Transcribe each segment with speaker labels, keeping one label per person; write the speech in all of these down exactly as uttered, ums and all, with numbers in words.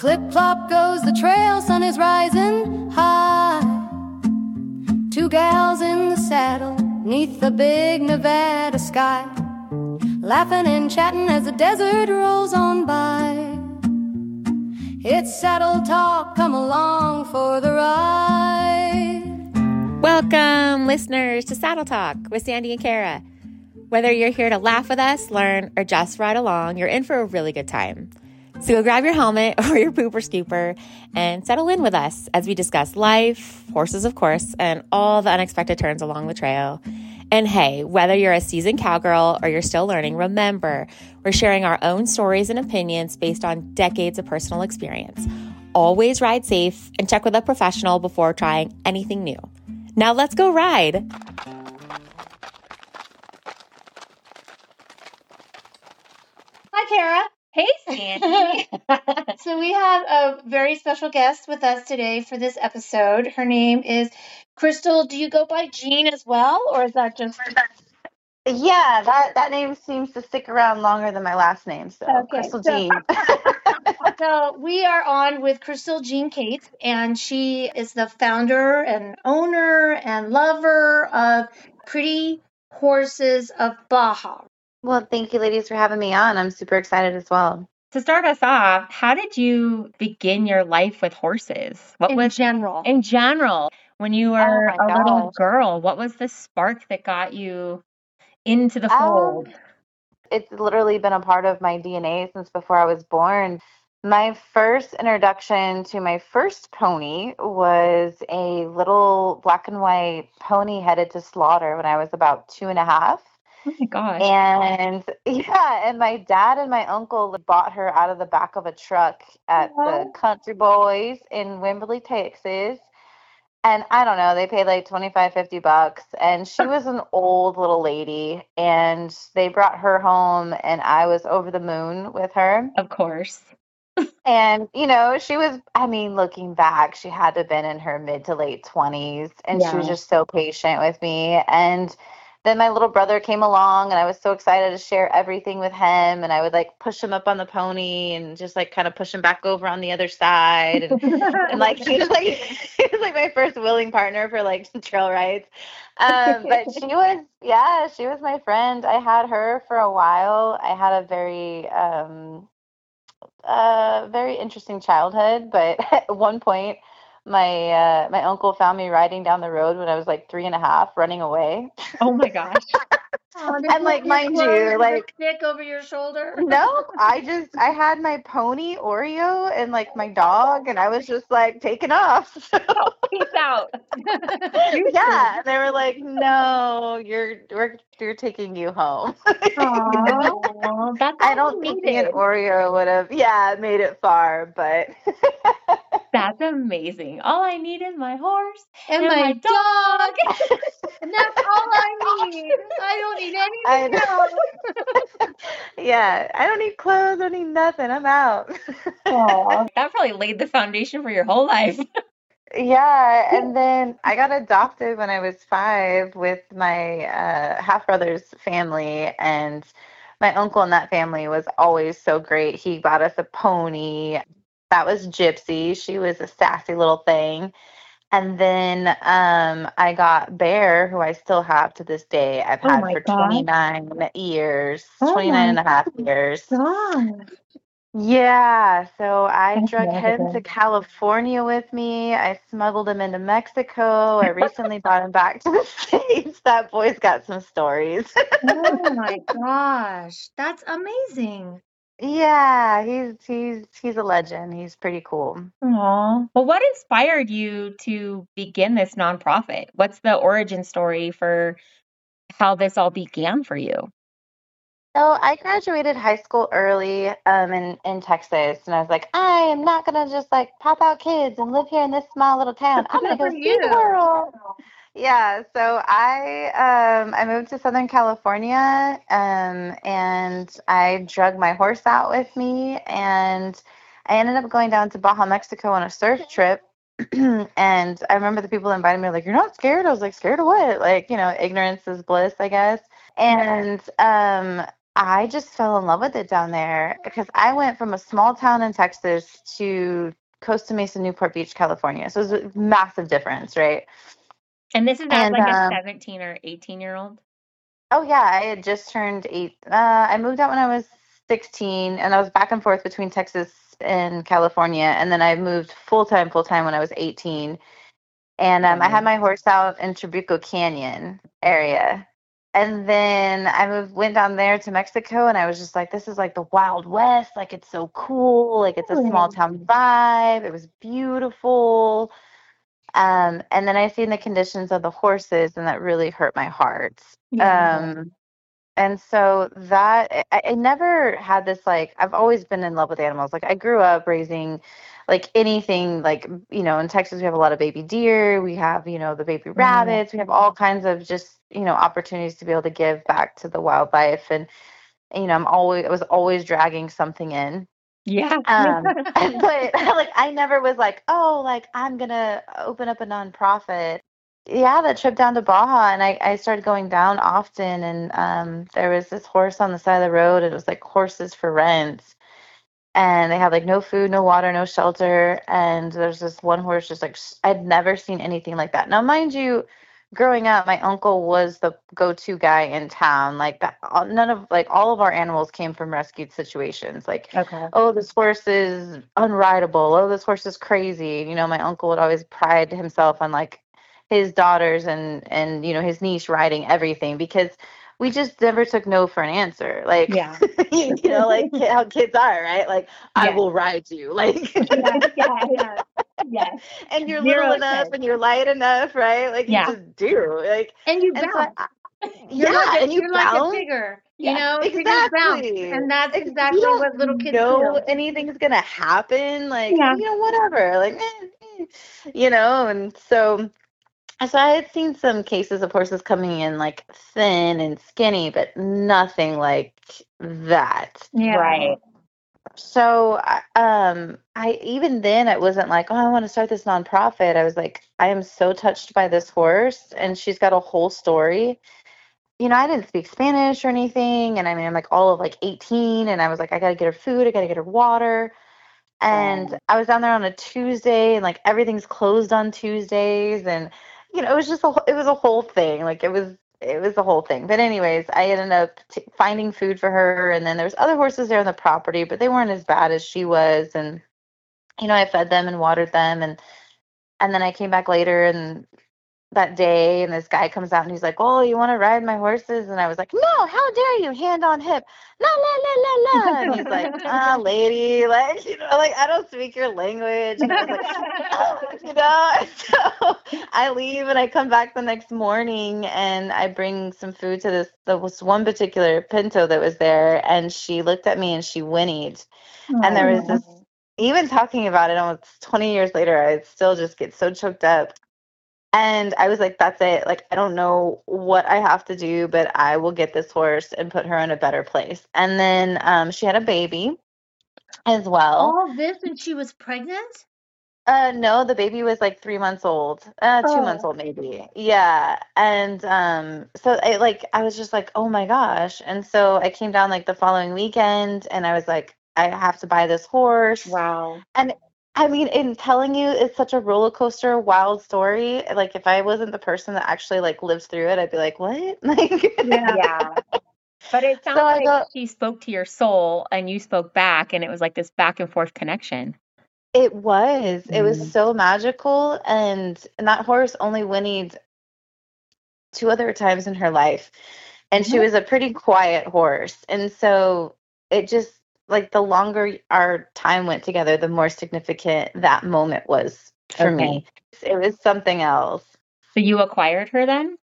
Speaker 1: Clip-clop goes the trail, sun is rising high. Two gals in the saddle, neath the big Nevada sky, laughing and chatting as the desert rolls on by. It's Saddle Talk, come along for the ride.
Speaker 2: Welcome, listeners, to Saddle Talk with Sandy and Kara. Whether you're here to laugh with us, learn, or just ride along, you're in for a really good time. So go grab your helmet or your pooper scooper and settle in with us as we discuss life, horses, of course, and all the unexpected turns along the trail. And hey, whether you're a seasoned cowgirl or you're still learning, remember, we're sharing our own stories and opinions based on decades of personal experience. Always ride safe and check with a professional before trying anything new. Now let's go ride.
Speaker 3: Hi, Kara.
Speaker 2: Hey, Sandy.
Speaker 3: So we have a very special guest with us today for this episode. Her name is Crystal. Do you go by Jean as well, or is that just...
Speaker 4: Yeah, that, that name seems to stick around longer than my last name, so
Speaker 3: Okay,
Speaker 4: Crystal
Speaker 3: so-
Speaker 4: Jean.
Speaker 3: So we are on with Crystal Jean Cates, and she is the founder and owner and lover of Pretty Horses of Baja.
Speaker 4: Well, thank you, ladies, for having me on. I'm super excited as well.
Speaker 2: To start us off, how did you begin your life with horses? What
Speaker 3: In
Speaker 2: was
Speaker 3: general.
Speaker 2: in general when you were
Speaker 4: Oh my
Speaker 2: a little
Speaker 4: gosh.
Speaker 2: girl? What was the spark that got you into the
Speaker 4: Um,
Speaker 2: fold?
Speaker 4: It's literally been a part of my D N A since before I was born. My first introduction to my first pony was a little black and white pony headed to slaughter when I was about two and a half.
Speaker 2: Oh my gosh.
Speaker 4: And yeah, and my dad and my uncle bought her out of the back of a truck at the Country Boys in Wimberley, Texas. And I don't know, they paid like twenty-five, fifty bucks. And she was an old little lady. And they brought her home, and I was over the moon with her.
Speaker 2: Of course.
Speaker 4: And, you know, she was, I mean, looking back, she had to have been in her mid to late twenties. And she was
Speaker 2: Yeah.
Speaker 4: just so patient with me. And then my little brother came along, and I was so excited to share everything with him. And I would like push him up on the pony and just like kind of push him back over on the other side. And, and like he was like he was like my first willing partner for like trail rides. Um, but she was, yeah, she was my friend. I had her for a while. I had a very um, uh, very interesting childhood, but at one point, my uh, my uncle found me riding down the road when I was like three and a half, running away.
Speaker 2: Oh my gosh.
Speaker 3: Oh,
Speaker 4: And, like, mind you, like-
Speaker 3: stick over your shoulder.
Speaker 4: No, I just I had my pony Oreo and like my dog, and I was just like taking off.
Speaker 2: Peace out.
Speaker 4: Yeah, and they were like, "No, you're we're you're taking you home."
Speaker 2: Aw, that's
Speaker 4: I
Speaker 2: all
Speaker 4: don't
Speaker 2: you
Speaker 4: think me and
Speaker 2: needed.
Speaker 4: Oreo would have, yeah, made it far, but
Speaker 2: That's amazing. All I need is my horse
Speaker 3: And,
Speaker 2: and
Speaker 3: my,
Speaker 2: my
Speaker 3: dog. And that's all I need. I don't need
Speaker 4: I
Speaker 3: anything else.
Speaker 4: yeah, I don't need clothes, I don't need nothing. I'm out.
Speaker 2: Aw, that probably laid the foundation for your whole life.
Speaker 4: Yeah, and then I got adopted when I was five with my uh, half brother's family, and my uncle in that family was always so great. He bought us a pony. That was Gypsy. She was a sassy little thing. And then um, I got Bear, who I still have to this day. I've
Speaker 2: Oh
Speaker 4: had
Speaker 2: my
Speaker 4: for
Speaker 2: God.
Speaker 4: twenty-nine years,
Speaker 2: Oh
Speaker 4: twenty-nine and
Speaker 2: my
Speaker 4: a half years.
Speaker 2: God.
Speaker 4: Yeah, so I
Speaker 2: That's
Speaker 4: drug him to
Speaker 2: wonderful.
Speaker 4: California with me. I smuggled him into Mexico. I recently brought him back to the States. That boy's got some stories.
Speaker 3: Oh my gosh. That's amazing.
Speaker 4: Yeah, he's he's he's a legend. He's pretty cool.
Speaker 2: Aw. Well, what inspired you to begin this nonprofit? What's the origin story for how this all began for you?
Speaker 4: So I graduated high school early um, in, in Texas, and I was like, I am not going to just like pop out kids and live here in this small little town. I'm going to
Speaker 3: Good
Speaker 4: go
Speaker 3: for
Speaker 4: see the
Speaker 3: you.
Speaker 4: world. Yeah, so I um, I moved to Southern California, um, and I drug my horse out with me, and I ended up going down to Baja, Mexico on a surf trip. And I remember the people that invited me were like, "You're not scared?" I was like, "Scared of what?" Like, you know, ignorance is bliss, I guess. And um, I just fell in love with it down there because I went from a small town in Texas to Costa Mesa, Newport Beach, California. So it was a massive difference, right?
Speaker 2: And this is as
Speaker 4: And
Speaker 2: like a
Speaker 4: um,
Speaker 2: seventeen or eighteen year old?
Speaker 4: oh yeah, I had just turned eight. Uh, I moved out when I was sixteen, and I was back and forth between Texas and California, and then I moved full time, full time when I was eighteen. And um, I had
Speaker 2: Wow.
Speaker 4: my horse out in Trabuco Canyon area. And then I moved, went down there to Mexico, and I was just like, this is like the Wild West. Like, it's so cool. Like, it's a small
Speaker 3: Really?
Speaker 4: town vibe. It was beautiful. Um, and then I seen the conditions of the horses, and that really hurt my heart.
Speaker 3: Yeah.
Speaker 4: Um, and so that I, I never had this like I've always been in love with animals. Like I grew up raising like anything like you know in Texas we have a lot of baby deer, we have you know the baby
Speaker 3: Mm.
Speaker 4: rabbits, we have all kinds of just you know opportunities to be able to give back to the wildlife and you know I'm always I was always dragging something in.
Speaker 2: Yeah.
Speaker 4: Um but like I never was like, oh, like I'm gonna open up a nonprofit. Yeah, that trip down to Baja, and I, I started going down often, and um, there was this horse on the side of the road. It was like horses for rent, and they had like no food, no water, no shelter. And there's this one horse just like s- I'd never seen anything like that. Now, mind you, growing up, my uncle was the go-to guy in town. Like that, all- none of like all of our animals came from rescued situations. Like,
Speaker 2: Okay.
Speaker 4: oh, this horse is unrideable. Oh, this horse is crazy. You know, my uncle would always pride himself on like his daughters and and you know his niece riding everything because we just never took no for an answer. Like,
Speaker 2: Yeah.
Speaker 4: you know, like ki- how kids are, right? Like, I
Speaker 2: Yeah.
Speaker 4: will ride you. Like,
Speaker 2: Yeah. Yeah. Yeah. Yes.
Speaker 4: and you're little
Speaker 2: Zero
Speaker 4: enough
Speaker 2: sense.
Speaker 4: and you're light enough, right? Like, you
Speaker 2: Yeah.
Speaker 4: just do. Like,
Speaker 3: And you
Speaker 4: and so, I,
Speaker 3: bounce.
Speaker 4: I-
Speaker 3: You're like
Speaker 4: yeah,
Speaker 3: a
Speaker 4: and you
Speaker 3: you're like a
Speaker 4: bounce.
Speaker 3: tigger. You
Speaker 2: Yeah.
Speaker 3: know, tigers bounce,
Speaker 4: Exactly.
Speaker 3: and that's
Speaker 4: Ex- You
Speaker 3: exactly what little
Speaker 4: don't
Speaker 3: kids
Speaker 4: know
Speaker 3: do.
Speaker 4: anything's gonna happen. Like,
Speaker 3: Yeah.
Speaker 4: you know, whatever. Like, eh, eh, you know, and so. So I had seen some cases of horses coming in like thin and skinny, but nothing like that.
Speaker 3: Yeah.
Speaker 2: Right.
Speaker 4: So I- um I even then it wasn't like, oh, I want to start this nonprofit. I was like, I am so touched by this horse and she's got a whole story. You know, I didn't speak Spanish or anything, and I mean I'm like all of like eighteen and I was like I got to get her food, I got to get her water. And
Speaker 2: Wow.
Speaker 4: I was down there on a Tuesday, and like everything's closed on Tuesdays, and you know, it was just a wh- it was a whole thing. Like it was it was the whole thing. But anyways, I ended up t- finding food for her, and then there's other horses there on the property, but they weren't as bad as she was, and you know, I fed them and watered them, and and then I came back later, and that day and this guy comes out and he's like, oh, you want to ride my horses? And I was like, no, how dare you, hand on hip, la la la la la. And he's like, ah, lady, like, you know, like I don't speak your language. And I was like, oh, you know. So I leave and I come back the next morning and I bring some food to this there was one particular pinto that was there, and she looked at me and she whinnied. And there was this,
Speaker 2: Oh.
Speaker 4: even talking about it almost twenty years later, I still just get so choked up. And I was like, that's it. Like, I don't know what I have to do, but I will get this horse and put her in a better place. And then um, she had a baby as well.
Speaker 3: All this and she was pregnant?
Speaker 4: Uh, no, the baby was like three months old, uh, two months
Speaker 3: Oh.
Speaker 4: old maybe. Yeah. And um, so I like, I was just like, oh my gosh. And so I came down like the following weekend and I was like, I have to buy this horse.
Speaker 2: Wow.
Speaker 4: And I mean, in telling you, it's such a roller coaster, wild story. Like, if I wasn't the person that actually like lives through it, I'd be like, what? Like,
Speaker 3: Yeah.
Speaker 2: Yeah. But it
Speaker 4: so
Speaker 2: sounds
Speaker 4: I
Speaker 2: like
Speaker 4: go,
Speaker 2: she spoke to your soul and you spoke back, and it was like this back and forth connection.
Speaker 4: it was, it was
Speaker 2: Mm.
Speaker 4: so magical, and and that horse only whinnied two other times in her life, and she
Speaker 2: What?
Speaker 4: was a pretty quiet horse, and so it just like the longer our time went together, the more significant that moment was for
Speaker 2: Okay.
Speaker 4: me. It was something else.
Speaker 2: So you acquired her then?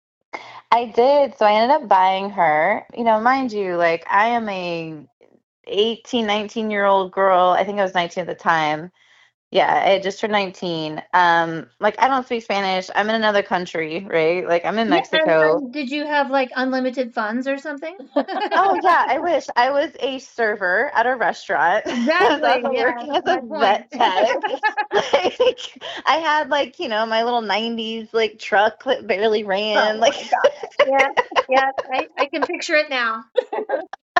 Speaker 4: I did. So I ended up buying her. You know, mind you, like I am a eighteen, nineteen year old girl. I think I was nineteen at the time. Yeah, I had just turned nineteen. Um, like I don't speak Spanish. I'm in another country, right? Like I'm in
Speaker 3: Yeah. And,
Speaker 4: Mexico.
Speaker 3: and did you have like unlimited funds or something?
Speaker 4: Oh yeah, I wish I was a server at a restaurant. I was
Speaker 3: Exactly.
Speaker 4: also
Speaker 3: Yeah.
Speaker 4: working as
Speaker 3: My
Speaker 4: a
Speaker 3: point.
Speaker 4: vet tech. Like I had like, you know, my little nineties like truck that barely ran.
Speaker 3: Oh
Speaker 4: Like
Speaker 3: my gosh. Yeah. Yeah. I, I can picture it now.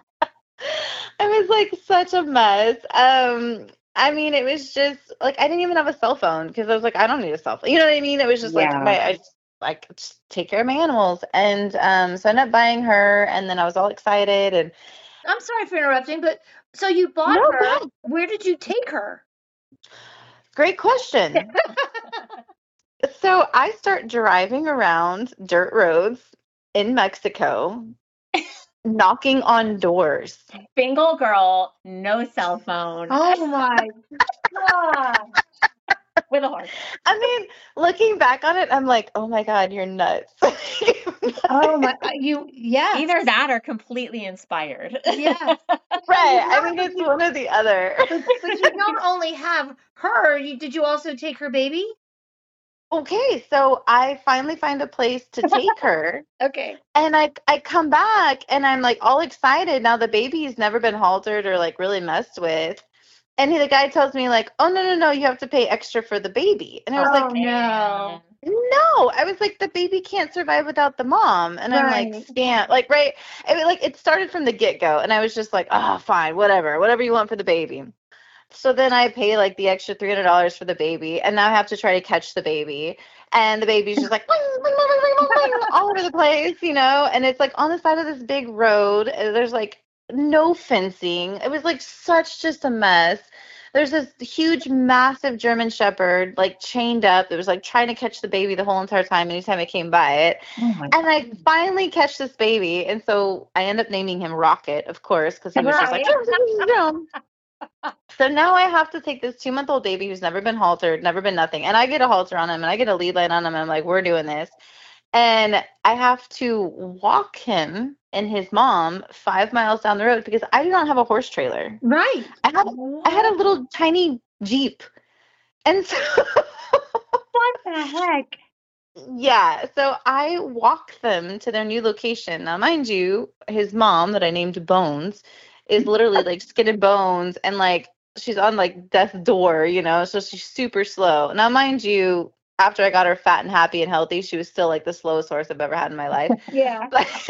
Speaker 4: I was like such a mess. Um, I mean, it was just like I didn't even have a cell phone because I was like, I don't need a cell phone. You know what I mean? It was just like
Speaker 2: Yeah.
Speaker 4: my I just, like just take care of my animals, and um, so I ended up buying her, and then I was all excited, and
Speaker 3: I'm sorry for interrupting, but so you bought
Speaker 4: no,
Speaker 3: her.
Speaker 4: God,
Speaker 3: Where did you take her?
Speaker 4: great question. So I start driving around dirt roads in Mexico, knocking on doors.
Speaker 2: Single girl, no cell phone,
Speaker 3: Oh my God.
Speaker 2: with a horse.
Speaker 4: I mean, looking back on it, I'm like, oh my God, you're nuts.
Speaker 3: Oh my, uh, you, yes.
Speaker 2: Either that or completely inspired.
Speaker 3: Yes.
Speaker 4: Right. I
Speaker 3: not-
Speaker 4: think
Speaker 3: but
Speaker 4: it's
Speaker 3: you-
Speaker 4: one or the other.
Speaker 3: But, but you don't only have her, you, did you also take her baby?
Speaker 4: Okay, so I finally find a place to take her,
Speaker 3: Okay.
Speaker 4: and I I come back and I'm like all excited. Now the baby's never been haltered or like really messed with. And he, the guy tells me like, "Oh no, no, no, you have to pay extra for the baby." And I was
Speaker 3: Oh
Speaker 4: like,
Speaker 3: no.
Speaker 4: "No." I was like, "The baby can't survive without the mom." And I'm like,
Speaker 3: Right.
Speaker 4: "Scam." Like, right? I mean, like it started from the get-go, and I was just like, "Oh, fine, whatever. Whatever you want for the baby." So then I pay like the extra three hundred dollars for the baby, and now I have to try to catch the baby. And the baby's just like "Wing, wing, wing, wing, wing, wing," all over the place, you know? And it's like on the side of this big road. and There's like no fencing. It was like such just a mess. There's this huge, massive German Shepherd like chained up. It was like trying to catch the baby the whole entire time anytime I came by it.
Speaker 2: Oh my
Speaker 4: And I finally catch this baby. And so I end up naming him Rocket, of course, because he was just like, so now I have to take this two month old baby who's never been haltered, never been nothing. And I get a halter on him and I get a lead line on him. And I'm like, we're doing this. And I have to walk him and his mom five miles down the road because I do not have a horse trailer.
Speaker 3: Right.
Speaker 4: I had I had a little tiny Jeep. And so
Speaker 3: What the heck?
Speaker 4: yeah, so I walk them to their new location. Now, mind you, his mom that I named Bones is literally like skin and bones and like she's on like death's door, you know, so she's super slow. Now, mind you, after I got her fat and happy and healthy, she was still like the slowest horse I've ever had in my life.
Speaker 3: Yeah.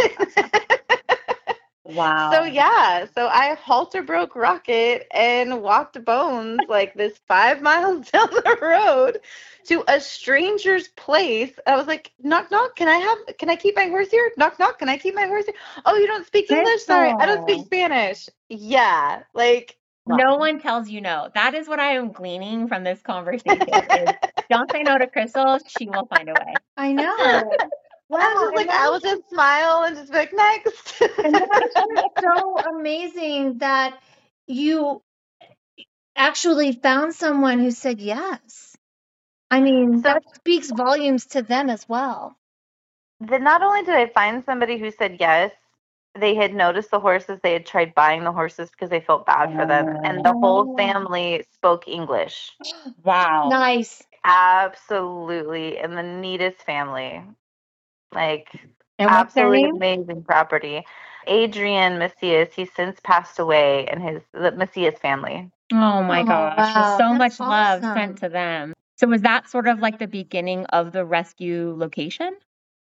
Speaker 2: Wow.
Speaker 4: So yeah, so I halter broke Rocket and walked Bones like this five miles down the road to a stranger's place. I was like, knock knock, can I have can I keep my horse here? Knock knock, can I keep my horse here? Oh, you don't speak English? Sorry, I don't speak Spanish. Yeah, like
Speaker 2: No one tells you no. That is what I am gleaning from this conversation. Is don't say no to Crystal. She will find a way.
Speaker 3: I know. Wow.
Speaker 4: I was just like, I will just smile and just be like, next.
Speaker 3: And that's so amazing that you actually found someone who said yes. I mean,
Speaker 4: So-
Speaker 3: that speaks volumes to them as well.
Speaker 4: Then not only did I find somebody who said yes, they had noticed the horses. They had tried buying the horses because they felt bad for them. And the whole family spoke English.
Speaker 2: Wow.
Speaker 3: Nice.
Speaker 4: Absolutely. And the neatest family. Like,
Speaker 2: And what's their
Speaker 4: absolutely
Speaker 2: name?
Speaker 4: amazing property. Adrian Macias, he's since passed away, and his the Macias family.
Speaker 2: Oh my
Speaker 3: Oh,
Speaker 2: gosh.
Speaker 3: wow.
Speaker 2: So
Speaker 3: That's
Speaker 2: much love
Speaker 3: awesome.
Speaker 2: sent to them. So was that sort of like the beginning of the rescue location?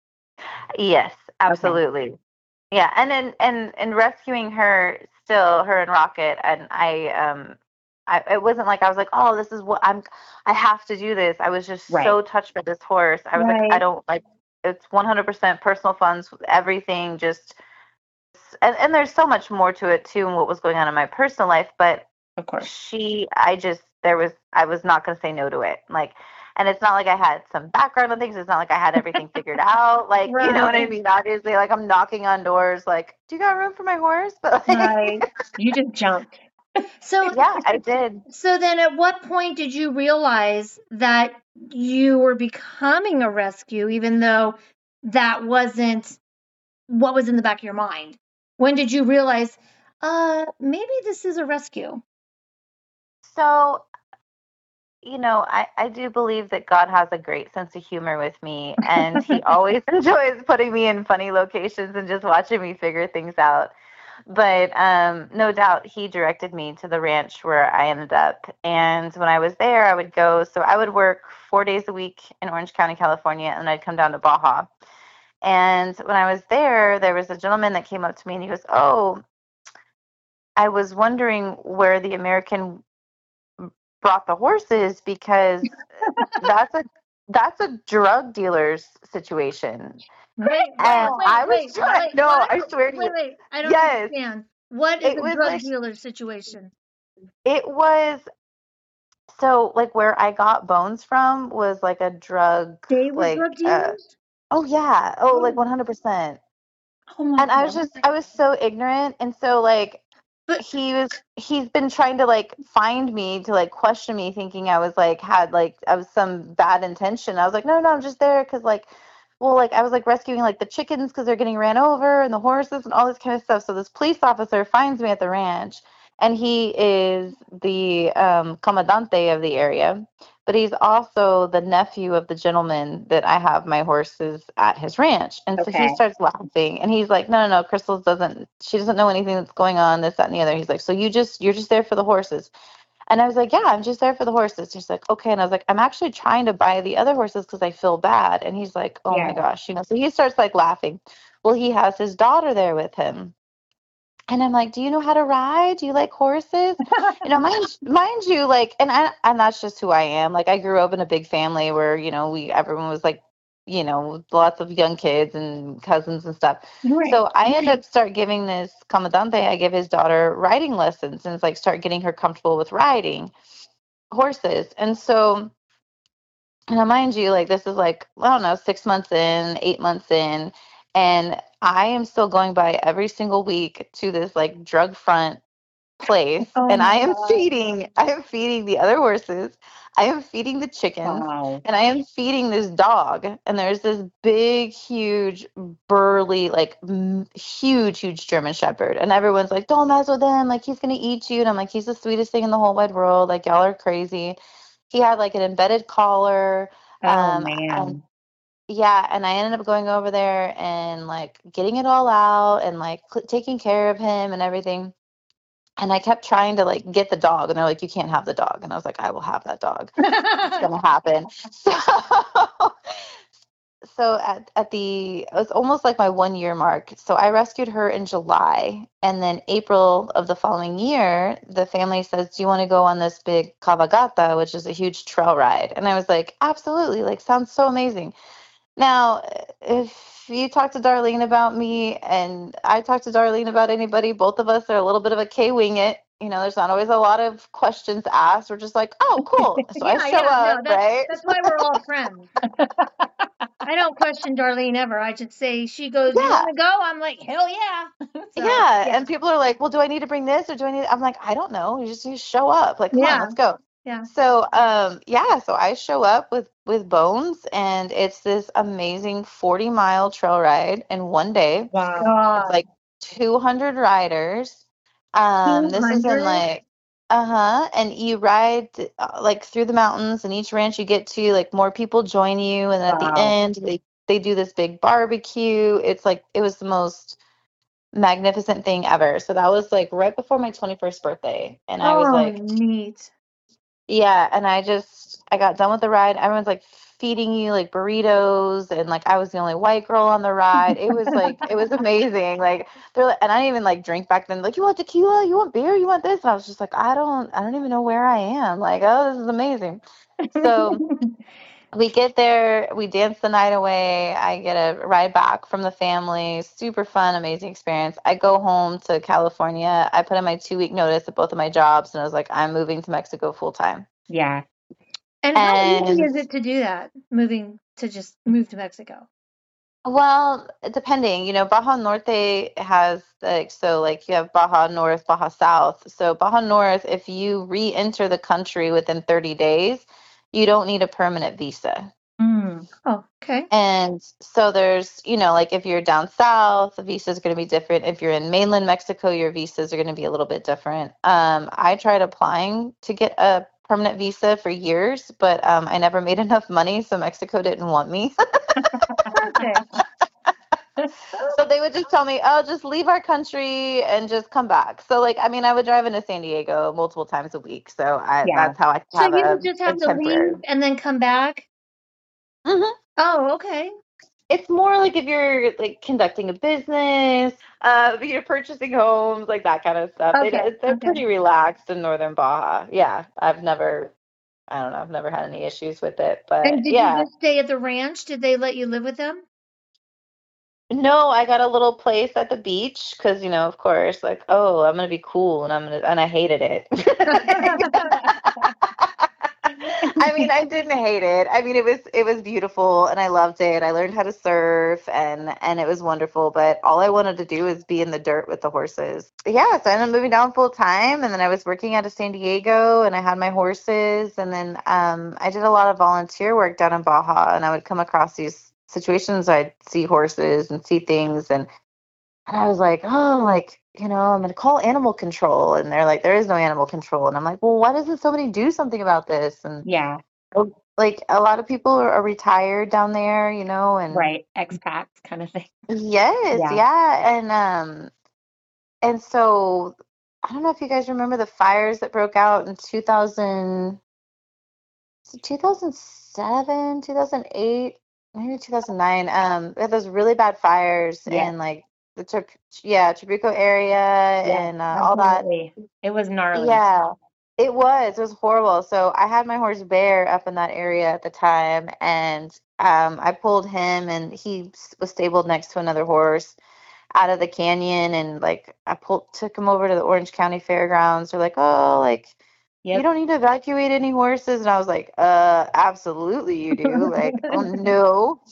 Speaker 4: Yes, absolutely. Yeah, and in and and rescuing her, still her and Rocket, and I um I it wasn't like I was like, oh, this is what I'm I have to do this. I was just
Speaker 2: Right.
Speaker 4: so touched by this horse. I was like, I
Speaker 3: Right.
Speaker 4: don't like it's one hundred percent personal funds, everything just and, and there's so much more to it too and what was going on in my personal life, but
Speaker 2: Of course.
Speaker 4: she I just there was I was not going to say no to it. Like and it's not like I had some background on things. It's not like I had everything figured out. Like, you know what I
Speaker 3: Right.
Speaker 4: mean? Obviously, like I'm knocking on doors like, do you got room for my horse? But like,
Speaker 3: Right.
Speaker 2: You just jumped.
Speaker 3: So,
Speaker 4: yeah, I did.
Speaker 3: so then at what point did you realize that you were becoming a rescue, even though that wasn't what was in the back of your mind? When did you realize, uh, maybe this is a rescue?
Speaker 4: So, you know, I, I do believe that God has a great sense of humor with me, and he always enjoys putting me in funny locations and just watching me figure things out. But um, no doubt he directed me to the ranch where I ended up. And when I was there, I would go, so I would work four days a week in Orange County, California, and I'd come down to Baja. And when I was there, there was a gentleman that came up to me and he goes, oh, I was wondering where the American brought the horses, because that's a that's a drug dealer's situation.
Speaker 3: Wait, wait,
Speaker 4: And
Speaker 3: wait,
Speaker 4: I was
Speaker 3: wait,
Speaker 4: trying.
Speaker 3: wait,
Speaker 4: No,
Speaker 3: what?
Speaker 4: I swear to
Speaker 3: Wait,
Speaker 4: you.
Speaker 3: wait, I don't
Speaker 4: Yes,
Speaker 3: understand. What is
Speaker 4: it
Speaker 3: a
Speaker 4: was
Speaker 3: drug
Speaker 4: like
Speaker 3: dealer situation?
Speaker 4: it was. So like where I got Bones from was like a drug,
Speaker 3: They were drug
Speaker 4: like uh
Speaker 3: dealers?
Speaker 4: oh yeah, oh like
Speaker 3: Oh,
Speaker 4: one hundred percent.
Speaker 3: oh my
Speaker 4: And I was
Speaker 3: God.
Speaker 4: just I was so ignorant, and so like
Speaker 3: But
Speaker 4: he was he's been trying to like find me to like question me, thinking I was like had like I was some bad intention. I was like, no, no, I'm just there because like, well, like I was like rescuing like the chickens because they're getting ran over, and the horses and all this kind of stuff. So this police officer finds me at the ranch, and he is the um, comandante of the area, but he's also the nephew of the gentleman that I have my horses at his ranch. And so he
Speaker 3: okay.
Speaker 4: starts laughing, and he's like, no, no, no, Crystal doesn't, she doesn't know anything that's going on, this, that, and the other. He's like, so you just, you're just there for the horses. And I was like, yeah, I'm just there for the horses. He's like, okay. And I was like, I'm actually trying to buy the other horses because I feel bad. And he's like, oh my
Speaker 3: Yeah.
Speaker 4: gosh, you know, so he starts like laughing. Well, he has his daughter there with him. And I'm like, do you know how to ride? Do you like horses? You know, mind, mind you, like, and I, and that's just who I am. Like, I grew up in a big family where, you know, we, everyone was like, you know, lots of young kids and cousins and stuff.
Speaker 3: Right.
Speaker 4: So I ended up start giving this comandante, I give his daughter riding lessons, and it's like start getting her comfortable with riding horses. And so, now, mind you, like this is like, I don't know, six months in, eight months in, and I am still going by every single week to this like drug front place,
Speaker 3: Oh
Speaker 4: and
Speaker 3: my
Speaker 4: I am
Speaker 3: God.
Speaker 4: feeding, I am feeding the other horses, I am feeding the chickens,
Speaker 3: Wow.
Speaker 4: and I am feeding this dog. And there's this big, huge, burly, like m- huge, huge German Shepherd, and everyone's like, "Don't mess with him! Like he's gonna eat you!" And I'm like, "He's the sweetest thing in the whole wide world! Like y'all are crazy." He had like an embedded collar.
Speaker 3: Oh
Speaker 4: Um, and
Speaker 3: man.
Speaker 4: yeah, and I ended up going over there and like getting it all out and like cl- taking care of him and everything. And I kept trying to like get the dog, and they're like, "You can't have the dog." And I was like, "I will have that dog. It's gonna happen." So, so at at the it was almost like my one year mark. So I rescued her in July, and then April of the following year, the family says, "Do you want to go on this big cabalgata, which is a huge trail ride?" And I was like, "Absolutely! Like, sounds so amazing." Now, if you talk to Darlene about me and I talk to Darlene about anybody, both of us are a little bit of a K wing it. You know, there's not always a lot of questions asked. We're just like, oh, cool. So I
Speaker 3: Yeah,
Speaker 4: show
Speaker 3: yeah, no,
Speaker 4: up,
Speaker 3: that
Speaker 4: right?
Speaker 3: that's why we're all friends. I don't question Darlene ever. I just say she goes, "You
Speaker 4: Yeah.
Speaker 3: want to go?" I'm like, "Hell yeah!" So
Speaker 4: Yeah.
Speaker 3: yeah,
Speaker 4: And people are like, well, do I need to bring this or do I need, I'm like, I don't know. You just, you show up. Like, come on,
Speaker 3: yeah,
Speaker 4: let's go.
Speaker 3: yeah.
Speaker 4: So, um, yeah, so I show up with, with Bones, and it's this amazing forty mile trail ride in one day.
Speaker 3: Wow.
Speaker 4: It's
Speaker 3: God,
Speaker 4: like two hundred riders. Um,
Speaker 3: two
Speaker 4: this is in
Speaker 3: hundred.
Speaker 4: like, uh-huh, and you ride uh, like through the mountains, and each ranch you get to, like more people join you, and then at the
Speaker 3: Wow.
Speaker 4: end they they do this big barbecue. It's like it was the most magnificent thing ever. So that was like right before my twenty-first birthday, and I was
Speaker 3: Oh,
Speaker 4: like,
Speaker 3: neat.
Speaker 4: yeah, and I just I got done with the ride. Everyone's like feeding you like burritos, and like I was the only white girl on the ride. It was like it was amazing. Like they're like, and I didn't even like drink back then. Like, you want tequila? You want beer? You want this? And I was just like, I don't I don't even know where I am. Like, oh, this is amazing. So we get there, we dance the night away. I get a ride back from the family. Super fun, amazing experience. I go home to California. I put in my two week notice at both of my jobs, and I was like, I'm moving to Mexico full time.
Speaker 3: Yeah. And how easy
Speaker 4: And
Speaker 3: is it to do that? Moving to just move to Mexico?
Speaker 4: well, depending, you know, Baja Norte has like, so like you have Baja North, Baja South. So Baja North, if you re-enter the country within thirty days, you don't need a permanent visa.
Speaker 3: Mm. Oh, okay.
Speaker 4: And so there's, you know, like if you're down south, the visa is going to be different. If you're in mainland Mexico, your visas are going to be a little bit different. Um, I tried applying to get a permanent visa for years, but um, I never made enough money, so Mexico didn't want me.
Speaker 3: Okay.
Speaker 4: So they would just tell me, oh, just leave our country and just come back. So like, I mean, I would drive into San Diego multiple times a week. So I,
Speaker 3: Yeah.
Speaker 4: that's how I could
Speaker 3: So
Speaker 4: have
Speaker 3: you
Speaker 4: a,
Speaker 3: would just
Speaker 4: a
Speaker 3: have to
Speaker 4: temporary.
Speaker 3: leave and then come back?
Speaker 4: Mhm.
Speaker 3: Oh, okay.
Speaker 4: It's more like if you're like conducting a business, uh, if you're purchasing homes, like that kind of stuff. They
Speaker 3: Okay.
Speaker 4: don't- they're
Speaker 3: Okay.
Speaker 4: pretty relaxed in Northern Baja. Yeah, I've never, I don't know, I've never had any issues with it.
Speaker 3: And
Speaker 4: But
Speaker 3: did you
Speaker 4: yeah,
Speaker 3: just stay at the ranch? Did they let you live with them?
Speaker 4: no, I got a little place at the beach because, you know, of course, like, oh, I'm gonna be cool, and I'm gonna, and I hated it. I mean, I didn't hate it. I mean, it was it was beautiful, and I loved it. I learned how to surf, and and it was wonderful. But all I wanted to do was be in the dirt with the horses. Yeah, so I ended up moving down full time, and then I was working out of San Diego, and I had my horses, and then um, I did a lot of volunteer work down in Baja, and I would come across these situations. I'd see horses and see things, and and I was like, oh, like, you know, I'm going to call animal control. And they're like, there is no animal control. And I'm like, well, why doesn't somebody do something about this? And
Speaker 2: Yeah.
Speaker 4: oh, like a lot of people are, are retired down there, you know, and
Speaker 2: Right. Expats kind of thing.
Speaker 4: yes,
Speaker 2: Yeah.
Speaker 4: yeah. And, um, and so I don't know if you guys remember the fires that broke out in two thousand, two thousand seven, two thousand eight, maybe two thousand nine. Um, we had those really bad fires
Speaker 2: Yeah.
Speaker 4: in like the Tra- yeah Trabuco area
Speaker 2: Yeah.
Speaker 4: and uh, all that.
Speaker 2: Absolutely. It was gnarly.
Speaker 4: Yeah, it was. It was horrible. So I had my horse Bear up in that area at the time, and um, I pulled him, and he s- was stabled next to another horse out of the canyon, and like I pulled took him over to the Orange County Fairgrounds. They're like, oh, like you
Speaker 2: Yep.
Speaker 4: don't need to evacuate any horses, and I was like, uh, absolutely you do. Like, oh no.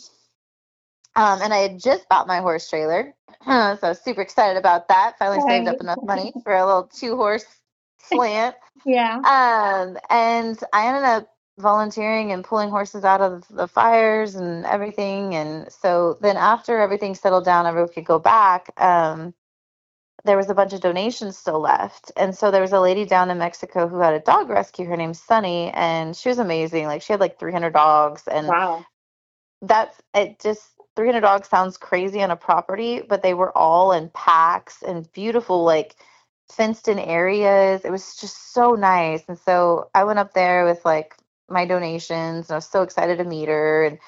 Speaker 4: Um, and I had just bought my horse trailer, so I was super excited about that. Finally saved
Speaker 3: Right.
Speaker 4: up enough money for a little two horse slant.
Speaker 3: Yeah.
Speaker 4: Um, and I ended up volunteering and pulling horses out of the fires and everything. And so then after everything settled down, everyone could go back. Um, there was a bunch of donations still left. And so there was a lady down in Mexico who had a dog rescue. Her name's Sunny, and she was amazing. Like she had like three hundred dogs, and
Speaker 2: Wow.
Speaker 4: that's it. Just three hundred dogs sounds crazy on a property, but they were all in packs and beautiful, like fenced in areas. It was just so nice. And so I went up there with like my donations, and I was so excited to meet her. And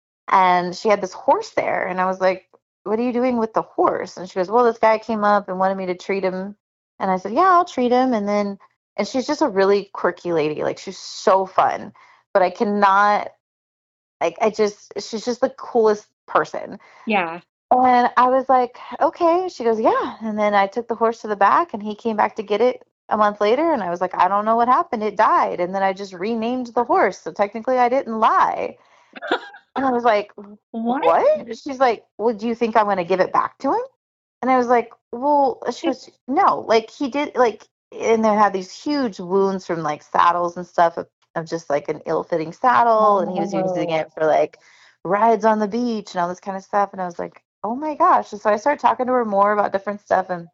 Speaker 4: and she had this horse there, and I was like, what are you doing with the horse? And she goes, well, this guy came up and wanted me to treat him. And I said, yeah, I'll treat him. And then and she's just a really quirky lady. Like she's so fun. But I cannot like I just she's just the coolest person.
Speaker 2: Yeah.
Speaker 4: And I was like, okay. She goes, yeah. And then I took the horse to the back, and he came back to get it a month later. And I was like, I don't know what happened. It died. And then I just renamed the horse. So technically, I didn't lie. And I was like,
Speaker 2: What?
Speaker 4: what? She's like, well, do you think I'm going to give it back to him? And I was like, well, she goes, no. Like, he did, like, and they had these huge wounds from like saddles and stuff of, of just like an ill fitting saddle. And he was using
Speaker 2: Oh.
Speaker 4: it for like rides on the beach and all this kind of stuff. And I was like, oh my gosh. And so I started talking to her more about different stuff. And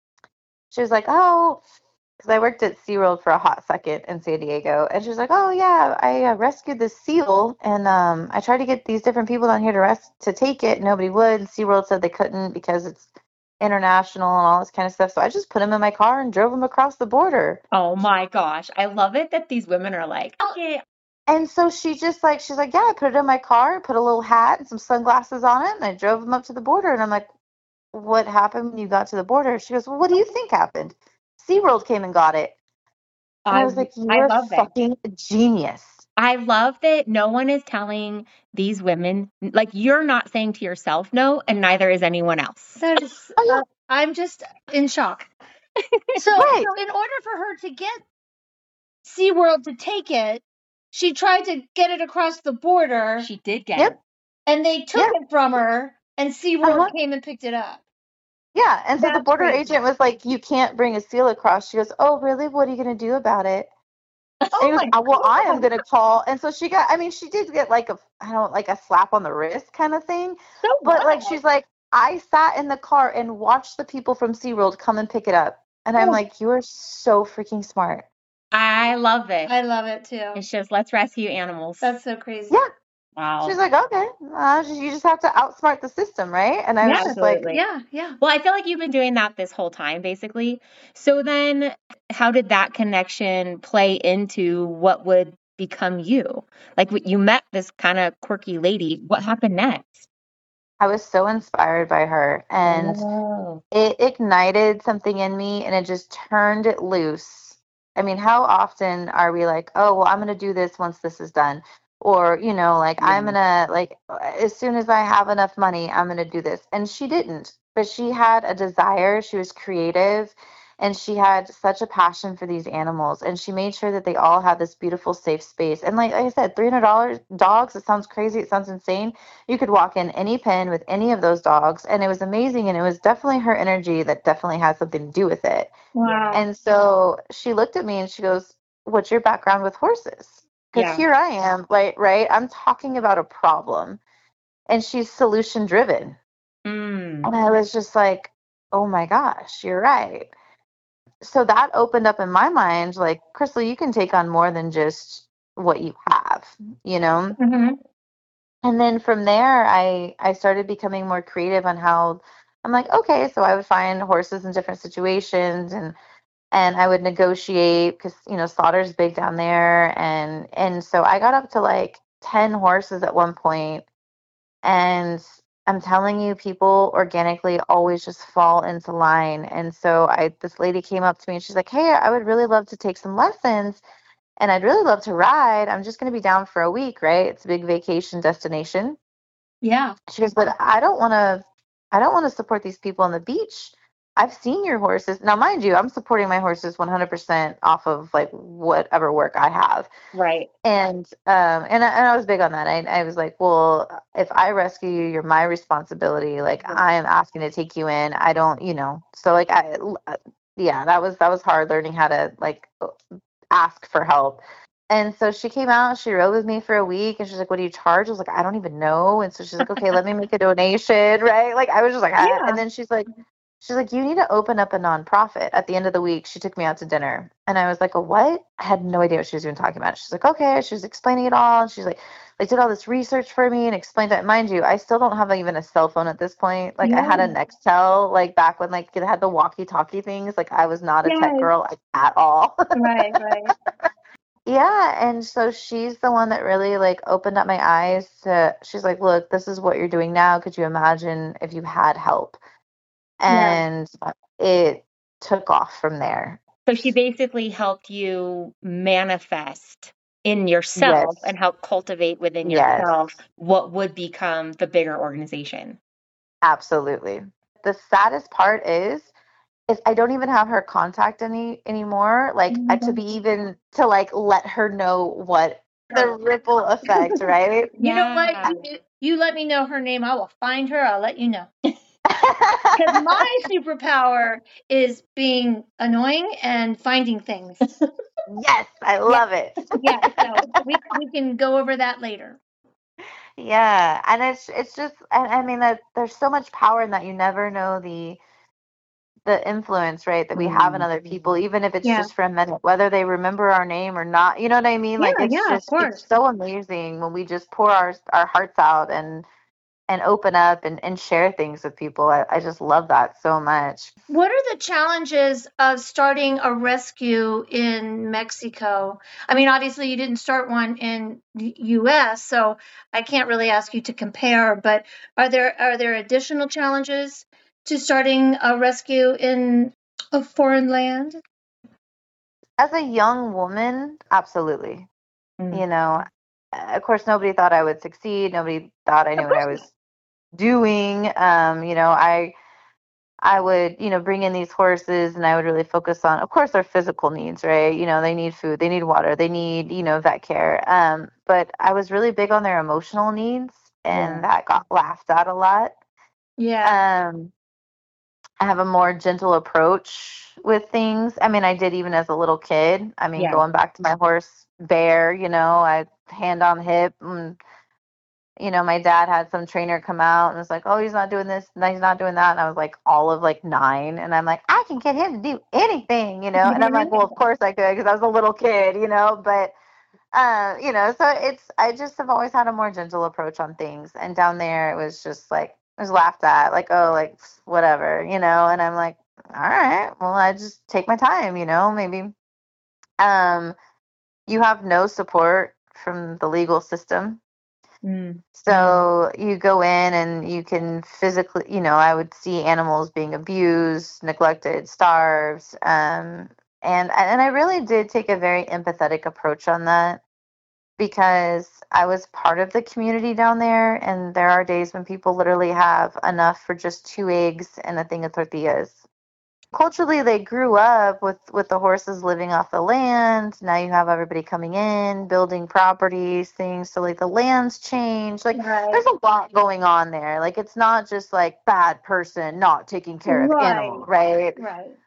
Speaker 4: she was like, oh, because I worked at SeaWorld for a hot second in San Diego. And she was like, oh, yeah, I uh, rescued this seal. And um, I tried to get these different people down here to res- to take it. Nobody would. And SeaWorld said they couldn't because it's international and all this kind of stuff. So I just put him in my car and drove him across the border.
Speaker 2: Oh my gosh. I love it that these women are like, okay.
Speaker 4: And so she just like, she's like, yeah, I put it in my car, put a little hat and some sunglasses on it, and I drove him up to the border. And I'm like, what happened when you got to the border? She goes, well, what do you think happened? SeaWorld came and got it. And I,
Speaker 2: I,
Speaker 4: was like,
Speaker 2: I
Speaker 4: you're
Speaker 2: love it.
Speaker 4: fucking genius.
Speaker 2: I love that no one is telling these women, like, you're not saying to yourself no, and neither is anyone else.
Speaker 3: That is,
Speaker 4: Oh, yeah.
Speaker 3: uh, I'm just in shock. So,
Speaker 4: Right.
Speaker 3: so in order for her to get SeaWorld to take it, she tried to get it across the border,
Speaker 2: She did get
Speaker 4: Yep.
Speaker 2: it.
Speaker 3: and they took
Speaker 4: Yeah.
Speaker 3: it from her, and SeaWorld
Speaker 4: Uh-huh.
Speaker 3: came and picked it up.
Speaker 4: Yeah. And so the
Speaker 3: That's
Speaker 4: border
Speaker 3: crazy.
Speaker 4: agent was like, you can't bring a seal across. She goes, oh, really? What are you going to do about it? And he
Speaker 3: Oh
Speaker 4: goes,
Speaker 3: my
Speaker 4: "Uh, well, I am
Speaker 3: God.
Speaker 4: going to call. And so she got, I mean, she did get like a, I don't like a slap on the wrist kind of thing.
Speaker 3: So
Speaker 4: But like,
Speaker 3: what?
Speaker 4: she's like, I sat in the car and watched the people from SeaWorld come and pick it up. And I'm
Speaker 3: Oh.
Speaker 4: like, you are so freaking smart.
Speaker 2: I love it.
Speaker 3: I love it too.
Speaker 2: It's just, let's rescue animals.
Speaker 3: That's so crazy.
Speaker 4: Yeah.
Speaker 2: Wow.
Speaker 4: She's like, okay, uh, just- you just have to outsmart the system, right? And I was
Speaker 2: Yeah,
Speaker 4: just like,
Speaker 2: absolutely.
Speaker 3: Yeah, yeah.
Speaker 2: Well, I feel like you've been doing that this whole time, basically. So then how did that connection play into what would become you? Like, you met this kind of quirky lady. What happened next?
Speaker 4: I was so inspired by her, and
Speaker 3: Oh.
Speaker 4: it ignited something in me, and it just turned it loose. I mean, how often are we like, oh, well, I'm going to do this once this is done? Or, you know, like, I'm going to, like, as soon as I have enough money, I'm going to do this. And she didn't, but she had a desire. She was creative, and she had such a passion for these animals. And she made sure that they all had this beautiful, safe space. And like, like I said, three hundred dollars dogs, it sounds crazy. It sounds insane. You could walk in any pen with any of those dogs, and it was amazing. And it was definitely her energy that definitely had something to do with it.
Speaker 3: Wow.
Speaker 4: And so she looked at me and she goes, what's your background with horses? Because
Speaker 2: Yeah.
Speaker 4: here I am, like, right? I'm talking about a problem, and she's solution driven.
Speaker 2: Mm.
Speaker 4: And I was just like, oh my gosh, you're right. So that opened up in my mind, like, Crystal, you can take on more than just what you have, you know?
Speaker 3: hmm
Speaker 4: And then from there, I I started becoming more creative on how I'm like, okay, so I would find horses in different situations, and and I would negotiate because you know slaughter's big down there, and and so I got up to like ten horses at one point, and I'm telling you, people organically always just fall into line. And so I this lady came up to me and she's like, hey, I would really love to take some lessons, and I'd really love to ride. I'm just going to be down for a week, right? It's a big vacation destination.
Speaker 3: Yeah.
Speaker 4: She goes, but I don't want to, I don't want to support these people on the beach. I've seen your horses. Now, mind you, I'm supporting my horses one hundred percent off of like whatever work I have.
Speaker 2: Right.
Speaker 4: And, um, and I, and I was big on that. I, I was like, well, if I rescue you, you're my responsibility. Like I am asking to take you in. I don't, you know, so like, I, yeah, that was, that was hard learning how to like ask for help. And so she came out, she rode with me for a week, and she's like, what do you charge? I was like, I don't even know. And so she's like, okay, let me make a donation, right? Like, I was just like, ah.
Speaker 3: Yeah.
Speaker 4: And then she's like, she's like, you need to open up a nonprofit. At the end of the week, she took me out to dinner. And I was like, a what? I had no idea what she was even talking about. She's like, okay. She was explaining it all. And she's like, like did all this research for me and explained it. Mind you, I still don't have like, even a cell phone at this point. Like, I had a Nextel, like, back when, like, it had the walkie-talkie things. Like, I was not a tech
Speaker 3: Yes.
Speaker 4: girl like, at all.
Speaker 3: Right, right.
Speaker 4: Yeah, and so she's the one that really like opened up my eyes to she's like, "Look, this is what you're doing now. Could you imagine if you had help?"
Speaker 3: Yeah.
Speaker 4: And it took off from there.
Speaker 2: So she basically helped you manifest in yourself
Speaker 4: Yes.
Speaker 2: and help cultivate within
Speaker 4: Yes.
Speaker 2: yourself what would become the bigger organization.
Speaker 4: Absolutely. The saddest part is is I don't even have her contact any anymore. Like uh, to be even to like let her know what the ripple effect, right?
Speaker 3: You know
Speaker 2: Yeah.
Speaker 3: what? You, you let me know her name. I will find her. I'll let you know. Because my superpower is being annoying and finding things.
Speaker 4: Yes, I love it.
Speaker 3: Yeah, so we we can go over that later.
Speaker 4: Yeah, and it's it's just and I mean that there's so much power in that. You never know the the influence, right, that we have in other people, even if it's
Speaker 3: Yeah.
Speaker 4: just for a minute, whether they remember our name or not. You know what I mean? Like
Speaker 3: Yeah,
Speaker 4: it's
Speaker 3: yeah, of
Speaker 4: just
Speaker 3: course.
Speaker 4: it's so amazing when we just pour our our hearts out and and open up and, and share things with people. I, I just love that so much.
Speaker 3: What are the challenges of starting a rescue in Mexico? I mean, obviously you didn't start one in the U S, so I can't really ask you to compare, but are there are there additional challenges to starting a rescue in a foreign land?
Speaker 4: As a young woman, absolutely.
Speaker 2: Mm.
Speaker 4: You know, of course, nobody thought I would succeed. Nobody thought I knew what I was doing. Um, you know, I I would, you know, bring in these horses and I would really focus on, of course, their physical needs, right? You know, they need food, they need water, they need, you know, vet care. Um, but I was really big on their emotional needs, and
Speaker 2: Yeah.
Speaker 4: that got laughed at a lot.
Speaker 3: Yeah.
Speaker 4: Um, I have a more gentle approach with things. I mean, I did even as a little kid. I mean,
Speaker 2: Yeah.
Speaker 4: going back to my horse Bear, you know, I hand on hip, and you know, my dad had some trainer come out and was like, "Oh, he's not doing this, no, he's not doing that." And I was like, all of like nine, and I'm like, I can get him to do anything, you know. And I'm like, well, of course I could, because I was a little kid, you know. But, uh, you know, so it's I just have always had a more gentle approach on things. And down there, it was just like it was laughed at, like, oh, like whatever, you know. And I'm like, all right, well, I just take my time, you know, maybe. Um, you have no support from the legal system.
Speaker 2: Mm.
Speaker 4: So you go in and you can physically, you know, I would see animals being abused, neglected, starved, um, and and I really did take a very empathetic approach on that because I was part of the community down there, and there are days when people literally have enough for just two eggs and a thing of tortillas. Culturally, they grew up with with the horses living off the land. Now you have everybody coming in, building properties, things. So like the lands change. Like
Speaker 3: Right.
Speaker 4: there's a lot going on there. Like it's not just like bad person not taking care of
Speaker 3: Right.
Speaker 4: animal, right?
Speaker 3: Right.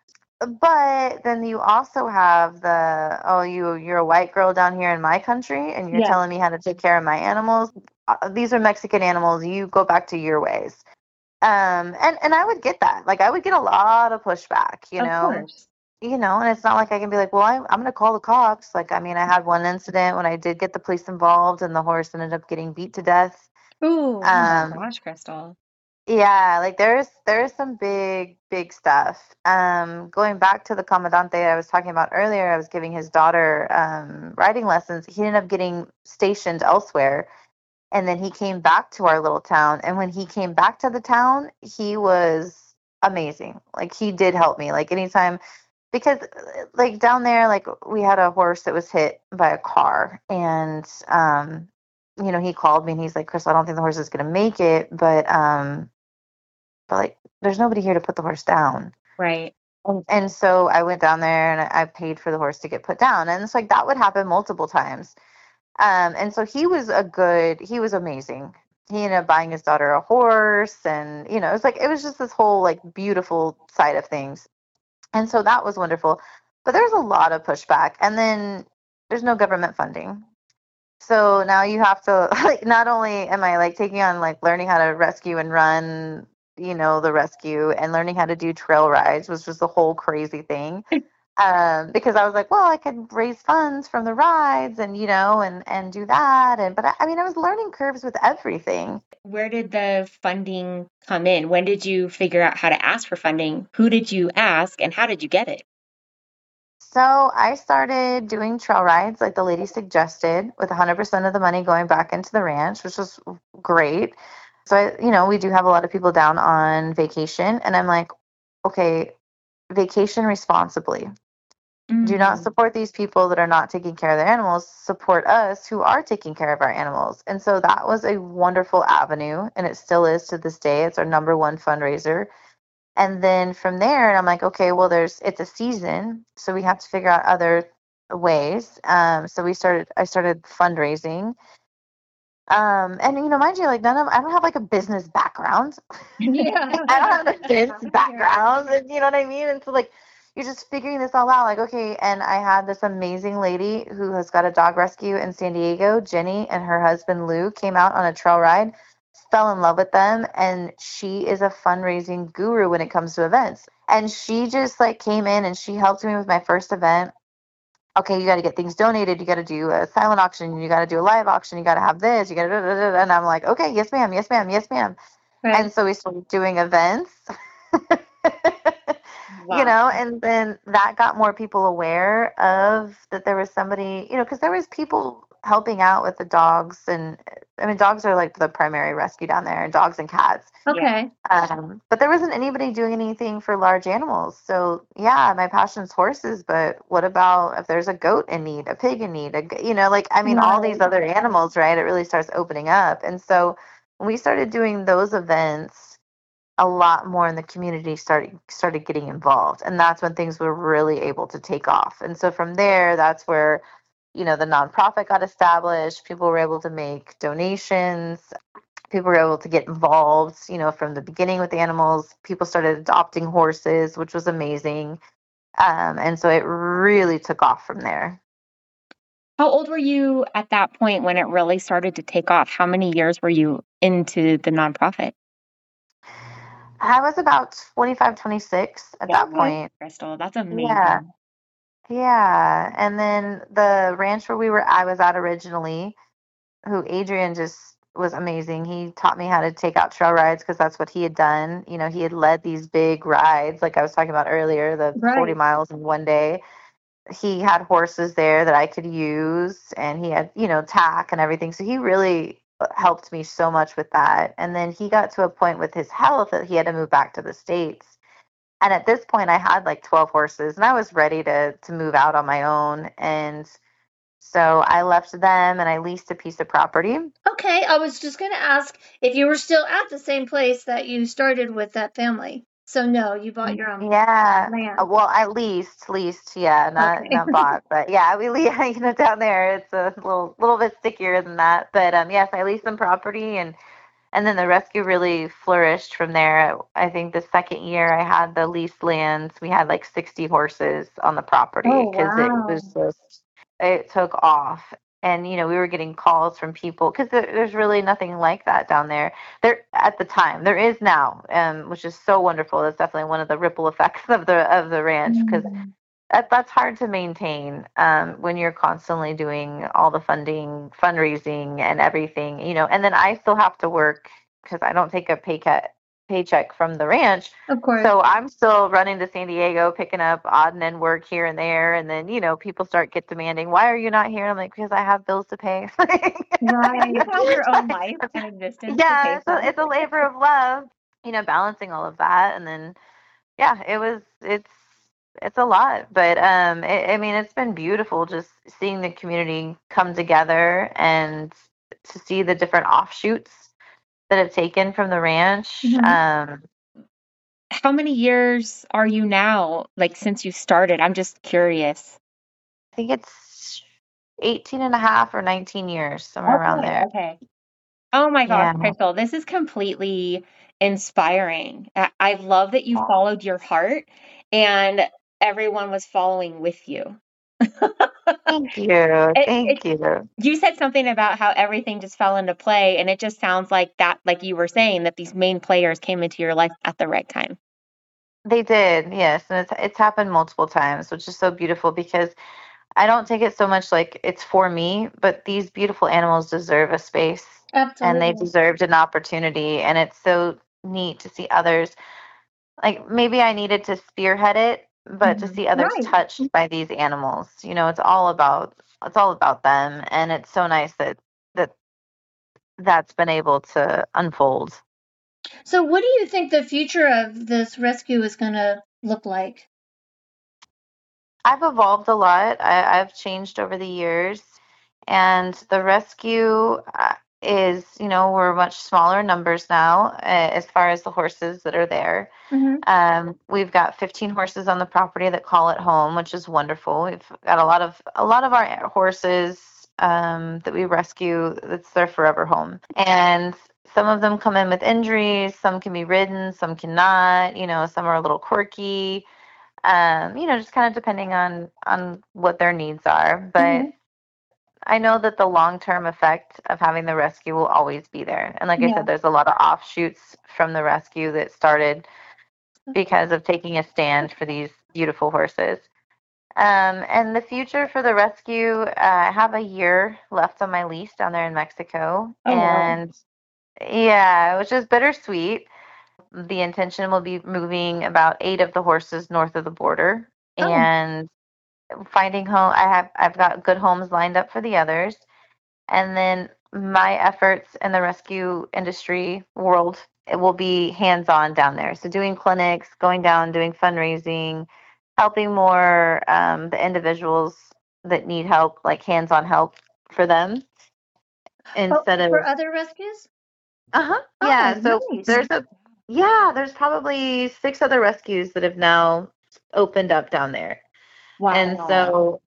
Speaker 4: But then you also have the, oh, you you're a white girl down here in my country and you're
Speaker 3: Yeah.
Speaker 4: telling me how to take care of my animals. Uh, these are Mexican animals. You go back to your ways. Um, and and I would get that. Like I would get a lot of pushback, you
Speaker 3: Of
Speaker 4: know.
Speaker 3: course.
Speaker 4: You know, and it's not like I can be like, well, I'm I'm gonna call the cops. Like, I mean, I had one incident when I did get the police involved, and the horse ended up getting beat to death.
Speaker 2: Ooh, oh my
Speaker 4: Um,
Speaker 2: gosh, Crystal.
Speaker 4: yeah, like there's there's some big big stuff. Um, going back to the commandante I was talking about earlier, I was giving his daughter um riding lessons. He ended up getting stationed elsewhere, and then he came back to our little town. And when he came back to the town, he was amazing. Like he did help me. Like anytime, because like down there, like we had a horse that was hit by a car, and um, you know, he called me and he's like, Chris, I don't think the horse is gonna make it, but um, but like there's nobody here to put the horse down.
Speaker 2: Right.
Speaker 4: And, and so I went down there and I, I paid for the horse to get put down. And it's like that would happen multiple times. Um, and so he was a good, he was amazing. He ended up buying his daughter a horse, and you know, it was like it was just this whole like beautiful side of things. And so that was wonderful. But there's a lot of pushback, and then there's no government funding. So now you have to like not only am I like taking on like learning how to rescue and run, you know, the rescue, and learning how to do trail rides, which was the whole crazy thing. Um, because I was like, well, I could raise funds from the rides and, you know, and, and do that. And, but I, I mean, I was learning curves with everything.
Speaker 2: Where did the funding come in? When did you figure out how to ask for funding? Who did you ask and how did you get it?
Speaker 4: So I started doing trail rides like the lady suggested, with one hundred percent of the money going back into the ranch, which was great. So, I, you know, we do have a lot of people down on vacation, and I'm like, okay, vacation responsibly. Do not
Speaker 2: Mm.
Speaker 4: support these people that are not taking care of their animals. Support us who are taking care of our animals. And so that was a wonderful avenue, and it still is to this day. It's our number one fundraiser. And then from there, I'm like, okay, well, there's it's a season, so we have to figure out other ways. Um, so we started. I started fundraising. Um, and you know, mind you, like none of I don't have like a business background.
Speaker 3: Yeah.
Speaker 4: I don't have an events background, and you know what I mean? And so like you're just figuring this all out, like, okay, and I had this amazing lady who has got a dog rescue in San Diego, Jenny, and her husband Lou came out on a trail ride, fell in love with them, and she is a fundraising guru when it comes to events. And she just like came in and she helped me with my first event. Okay, you got to get things donated. You got to do a silent auction. You got to do a live auction. You got to have this. You got to, and I'm like, okay, yes, ma'am, yes, ma'am, yes, ma'am.
Speaker 3: Right.
Speaker 4: And so we started doing events,
Speaker 2: Wow.
Speaker 4: you know, and then that got more people aware of that there was somebody, you know, because there was people helping out with the dogs. And I mean, dogs are like the primary rescue down there, and dogs and cats.
Speaker 3: Okay.
Speaker 4: Um, but there wasn't anybody doing anything for large animals. So yeah, my passion's horses, but what about if there's a goat in need, a pig in need, a, g- you know, like, I mean, all these
Speaker 3: Right.
Speaker 4: other animals, right? It really starts opening up. And so when we started doing those events, a lot more in the community started started getting involved, and that's when things were really able to take off. And so from there, that's where, you know, the nonprofit got established. People were able to make donations. People were able to get involved, you know, from the beginning with the animals. People started adopting horses, which was amazing. Um, and so it really took off from there.
Speaker 2: How old were you at that point when it really started to take off? How many years were you into the nonprofit?
Speaker 4: I was about twenty-five, twenty-six at that point.
Speaker 2: Crystal, that's amazing.
Speaker 4: Yeah. Yeah. And then the ranch where we were, I was at originally, who Adrian just was amazing. He taught me how to take out trail rides because that's what he had done. You know, he had led these big rides, like I was talking about earlier, the forty
Speaker 3: Right.
Speaker 4: miles in one day. He had horses there that I could use, and he had, you know, tack and everything. So he really helped me so much with that. And then he got to a point with his health that he had to move back to the States. And at this point, I had like twelve horses, and I was ready to to move out on my own. And so I left them, and I leased a piece of property.
Speaker 3: Okay, I was just going to ask if you were still at the same place that you started with that family. So no, you bought your own
Speaker 4: Yeah.
Speaker 3: land.
Speaker 4: Uh, Well, I leased, leased, yeah, not
Speaker 3: Okay.
Speaker 4: not bought, but yeah, we lease, you know, down there it's a little little bit stickier than that. But um, yes, I leased some property, and and then the rescue really flourished from there. I think the second year I had the leased lands, we had like sixty horses on the property
Speaker 3: Oh,
Speaker 4: because it
Speaker 3: wow.
Speaker 4: was just it took off. And you know, we were getting calls from people because there, there's really nothing like that down there. There at the time, there is now, um, which is so wonderful. That's definitely one of the ripple effects of the of the ranch because
Speaker 3: Mm.
Speaker 4: that, that's hard to maintain um, when you're constantly doing all the funding, fundraising, and everything. You know, and then I still have to work because I don't take a pay cut paycheck from the ranch.
Speaker 3: Of course.
Speaker 4: So I'm still running to San Diego, picking up odd and end work here and there. And then, you know, people start get demanding, why are you not here? And I'm like, because I have bills to pay.
Speaker 3: Right.
Speaker 2: You have your own life and existence to
Speaker 4: Yeah,
Speaker 2: pay
Speaker 4: it's
Speaker 2: for.
Speaker 4: a, it's a labor of love, you know, balancing all of that. And then, yeah, it was, it's, it's a lot, but um, it, I mean, it's been beautiful just seeing the community come together and to see the different offshoots that have taken from the ranch.
Speaker 3: Mhm.
Speaker 4: Um,
Speaker 2: How many years are you now, like since you started? I'm just curious.
Speaker 4: I think it's eighteen and a half or nineteen years, somewhere around
Speaker 2: Okay,
Speaker 4: there.
Speaker 2: okay. Oh my gosh,
Speaker 4: Yeah.
Speaker 2: Crystal, this is completely inspiring. I, I love that you
Speaker 4: Oh.
Speaker 2: followed your heart and everyone was following with you.
Speaker 4: Thank you.
Speaker 2: It,
Speaker 4: Thank
Speaker 2: it,
Speaker 4: you.
Speaker 2: you said something about how everything just fell into play, and it just sounds like that, like you were saying, that these main players came into your life at the right time.
Speaker 4: They did, yes, and it's it's happened multiple times, which is so beautiful because I don't take it so much like it's for me, but these beautiful animals deserve a space and they
Speaker 3: Absolutely.
Speaker 4: deserved an opportunity, and it's so neat to see others. Like maybe I needed to spearhead it, but to
Speaker 2: Mhm.
Speaker 4: see others
Speaker 3: Right.
Speaker 4: touched by these animals, you know, it's all about it's all about them, and it's so nice that that that's been able to unfold.
Speaker 3: So what do you think the future of this rescue is going to look like?
Speaker 4: I've evolved a lot. I, I've changed over the years, and the rescue uh, is, you know, we're much smaller numbers now uh, as far as the horses that are there.
Speaker 3: Mm-hmm.
Speaker 4: Um, we've got fifteen horses on the property that call it home, which is wonderful. We've got a lot of a lot of our horses um, that we rescue. It's their forever home, and some of them come in with injuries. Some can be ridden, some cannot. You know, some are a little quirky. Um, you know, just kind of depending on on what their needs are. But
Speaker 3: Mm-hmm.
Speaker 4: I know that the long term effect of having the rescue will always be there. And like I
Speaker 3: Yeah.
Speaker 4: said, there's a lot of offshoots from the rescue that started because of taking a stand for these beautiful horses. Um, and the future for the rescue, uh, I have a year left on my lease down there in Mexico.
Speaker 3: Oh, wow.
Speaker 4: And yeah, which is bittersweet. The intention will be moving about eight of the horses north of the border
Speaker 3: Oh.
Speaker 4: and finding home. I have I've got good homes lined up for the others, and then my efforts in the rescue industry world, it will be hands-on down there. So doing clinics, going down, doing fundraising, helping more um, the individuals that need help, like hands-on help for them
Speaker 3: Oh,
Speaker 4: instead of
Speaker 3: for other rescues?
Speaker 4: uh-huh.
Speaker 3: Oh,
Speaker 4: Yeah, so
Speaker 3: nice.
Speaker 4: there's a yeah, there's probably six other rescues that have now opened up down there. And
Speaker 2: Wow.
Speaker 4: so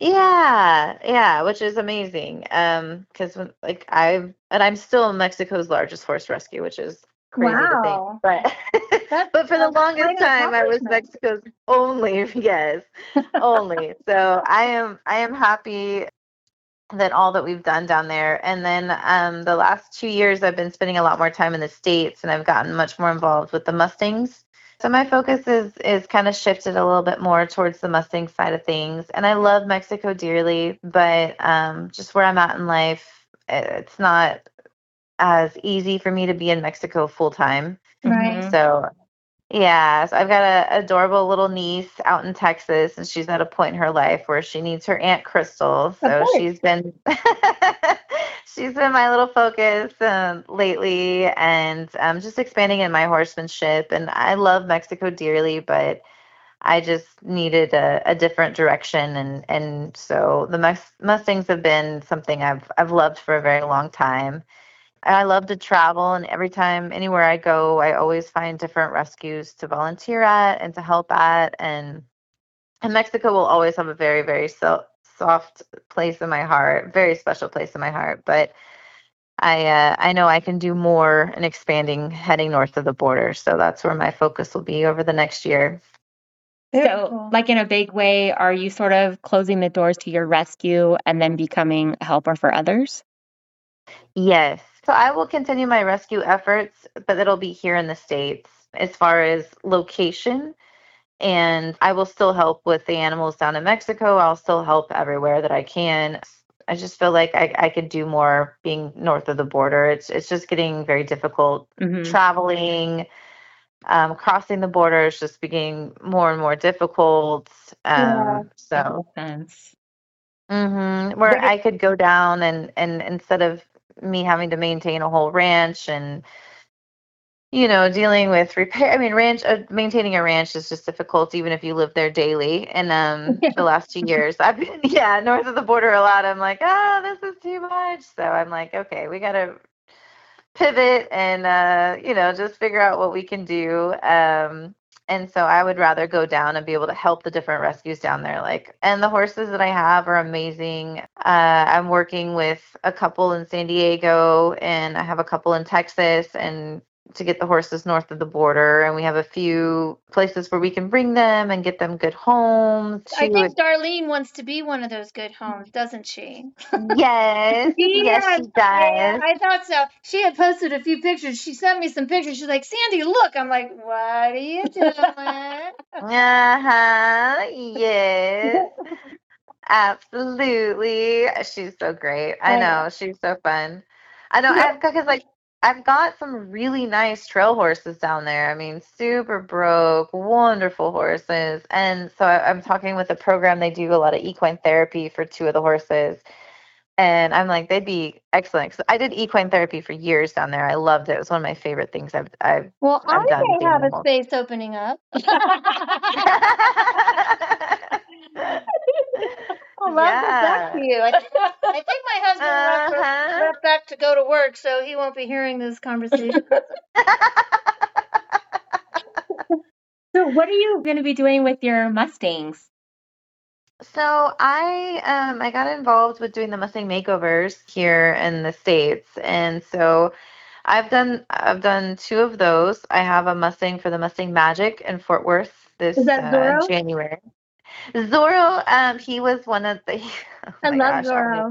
Speaker 4: yeah, yeah, which is amazing. Um, because like I've and I'm still Mexico's largest horse rescue, which is crazy to think.
Speaker 3: Wow.
Speaker 4: But
Speaker 3: That's
Speaker 4: but for the
Speaker 3: a
Speaker 4: longest
Speaker 3: great
Speaker 4: time I was
Speaker 3: accomplishment.
Speaker 4: Mexico's only, yes, only. So I am I am happy that all that we've done down there. And then um, the last two years, I've been spending a lot more time in the States, and I've gotten much more involved with the Mustangs. So my focus is is kind of shifted a little bit more towards the Mustang side of things. And I love Mexico dearly, but um, just where I'm at in life, it's not as easy for me to be in Mexico full time.
Speaker 3: Right.
Speaker 2: Mhm.
Speaker 4: So yeah, so I've got a adorable little niece out in Texas, and she's at a point in her life where she needs her Aunt Crystal. So
Speaker 3: course.
Speaker 4: she's been she's been my little focus um, lately, and um, just expanding in my horsemanship. And I love Mexico dearly, but I just needed a, a different direction, and and so the Mus- Mustangs have been something I've I've loved for a very long time. And I love to travel, and every time anywhere I go, I always find different rescues to volunteer at and to help at, and and Mexico will always have a very very so, soft place in my heart, very special place in my heart. But I uh, I know I can do more in expanding heading north of the border, so that's where my focus will be over the next year.
Speaker 3: Very
Speaker 2: So,
Speaker 3: cool.
Speaker 2: like in a big way, are you sort of closing the doors to your rescue and then becoming a helper for others?
Speaker 4: Yes. So I will continue my rescue efforts, but it'll be here in the States as far as location. And I will still help with the animals down in Mexico. I'll still help everywhere that I can. I just feel like I, I could do more being north of the border. It's it's just getting very difficult
Speaker 2: Mm-hmm.
Speaker 4: traveling. Um, crossing the border is just getting more and more difficult.
Speaker 3: Yeah.
Speaker 4: Um, so
Speaker 2: Makes sense.
Speaker 4: hmm where
Speaker 3: But it,
Speaker 4: I could go down and and instead of me having to maintain a whole ranch and you know dealing with repair. I mean, ranch uh, maintaining a ranch is just difficult even if you live there daily. And um, the last two years I've been yeah north of the border a lot. I'm like, oh, this is too much. So I'm like, okay, we gotta pivot and uh, you know just figure out what we can do. Um, and so I would rather go down and be able to help the different rescues down there. Like, and the horses that I have are amazing. Uh, I'm working with a couple in San Diego, and I have a couple in Texas, and to get the horses north of the border. And we have a few places where we can bring them and get them good homes.
Speaker 3: I
Speaker 4: She would,
Speaker 3: think Darlene wants to be one of those good homes, doesn't she?
Speaker 4: yes, yes,
Speaker 3: Yes,
Speaker 4: she
Speaker 3: yeah,
Speaker 4: does.
Speaker 3: I thought so. She had posted a few pictures. She sent me some pictures. She's like, Sandy, look. I'm like, what are you doing?
Speaker 4: Uh-huh. Yes. Absolutely. She's so great. I
Speaker 3: I know.
Speaker 4: know. She's so fun. I know.
Speaker 3: So,
Speaker 4: I've got, cause like, I've got some really nice trail horses down there. I mean, super broke, wonderful horses. And so I, I'm talking with a program. They do a lot of equine therapy for two of the horses. And I'm like, they'd be excellent. 'Cause I did equine therapy for years down there. I loved it. It was one of my favorite things I've I've
Speaker 3: well, I
Speaker 4: I've done with
Speaker 3: may have a
Speaker 4: animals.
Speaker 3: space opening up. I love to talk to
Speaker 4: Yeah.
Speaker 3: you. I, I think my husband left, for,
Speaker 4: Uh-huh.
Speaker 3: left back to go to work, so he won't be hearing this conversation.
Speaker 2: So, what are you going to be doing with your Mustangs?
Speaker 4: So I um I got involved with doing the Mustang makeovers here in the States. And so I've done I've done two of those. I have a Mustang for the Mustang Magic in Fort Worth
Speaker 3: Is
Speaker 4: this
Speaker 3: that
Speaker 4: uh
Speaker 3: Zorro?
Speaker 4: January. Zorro, um, he was one of the oh
Speaker 3: I
Speaker 4: my
Speaker 3: love
Speaker 4: gosh, our make
Speaker 3: Zorro.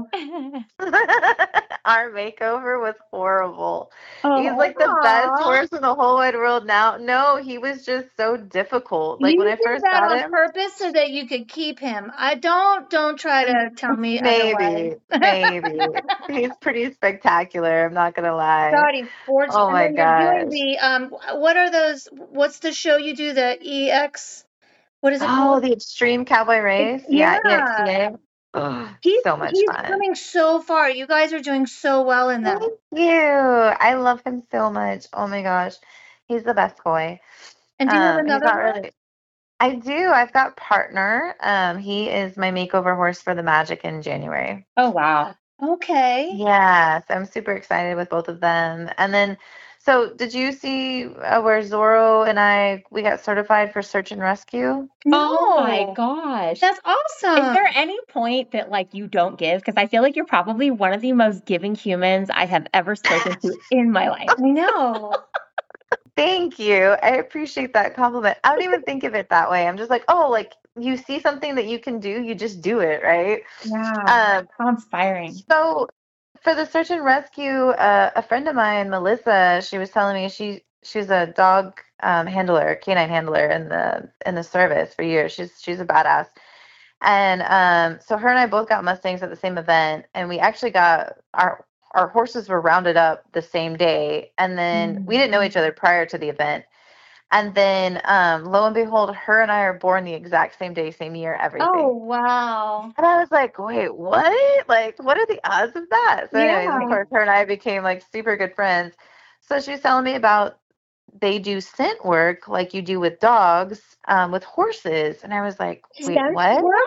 Speaker 4: our makeover was horrible. He's
Speaker 2: Oh,
Speaker 4: like the best
Speaker 3: Aw.
Speaker 4: horse in the whole wide world now. No, he was just so difficult. Like when
Speaker 3: You
Speaker 4: I
Speaker 3: did
Speaker 4: first
Speaker 3: that
Speaker 4: got
Speaker 3: on
Speaker 4: him,
Speaker 3: purpose so that you could keep him. I don't don't try to tell me otherwise.
Speaker 4: maybe, maybe. He's pretty spectacular, I'm not gonna lie.
Speaker 3: God, he's fortunate.
Speaker 4: Oh
Speaker 3: And
Speaker 4: my
Speaker 3: then you're doing
Speaker 4: gosh.
Speaker 3: the um. What are those? What's the show you do? The E X. What is it
Speaker 4: Oh,
Speaker 3: called?
Speaker 4: the Extreme Cowboy
Speaker 3: It,
Speaker 4: Race. Yeah,
Speaker 3: yeah.
Speaker 4: E X C A. Oh,
Speaker 3: He's
Speaker 4: so much
Speaker 3: he's
Speaker 4: fun.
Speaker 3: coming so far. You guys are doing so well in that.
Speaker 4: Thank you. I love him so much. Oh my gosh. He's the best boy.
Speaker 3: And do you have
Speaker 4: Um, he's
Speaker 3: another
Speaker 4: not
Speaker 3: one?
Speaker 4: really I do. I've got Partner. Um, he is my makeover horse for the Magic in January.
Speaker 2: oh wow.
Speaker 3: Okay.
Speaker 4: Yes, I'm super excited with both of them. And then, so did you see uh, where Zorro and I we got certified for search and rescue?
Speaker 2: Oh my
Speaker 3: No,
Speaker 2: gosh.
Speaker 3: that's
Speaker 2: Is
Speaker 3: awesome.
Speaker 2: there any point that like you don't give? Because I feel like you're probably one of the most giving humans I have ever spoken to in my life.
Speaker 3: I know.
Speaker 4: Thank you. I appreciate that compliment. I don't even think of it that way. I'm just like, oh, like you see something that you can do, you just do it, right?
Speaker 2: Yeah.
Speaker 4: Um,
Speaker 2: How inspiring.
Speaker 4: so for the search and rescue, uh, a friend of mine, Melissa, she was telling me she she's a dog um, handler, canine handler in the in the service for years. She's she's a badass. And um, so her and I both got Mustangs at the same event, and we actually got our our horses were rounded up the same day, and then we didn't know each other prior to the event. And then, um, lo and behold, her and I are born the exact same day, same year, everything.
Speaker 3: Oh, wow.
Speaker 4: And I was like, wait, what? Like, what are the odds of that? So anyways, of
Speaker 3: Yeah.
Speaker 4: course, her and I became like super good friends. So she was telling me about they do scent work like you do with dogs, um, with horses. And I was like, wait,
Speaker 3: Scent
Speaker 4: what?
Speaker 3: work?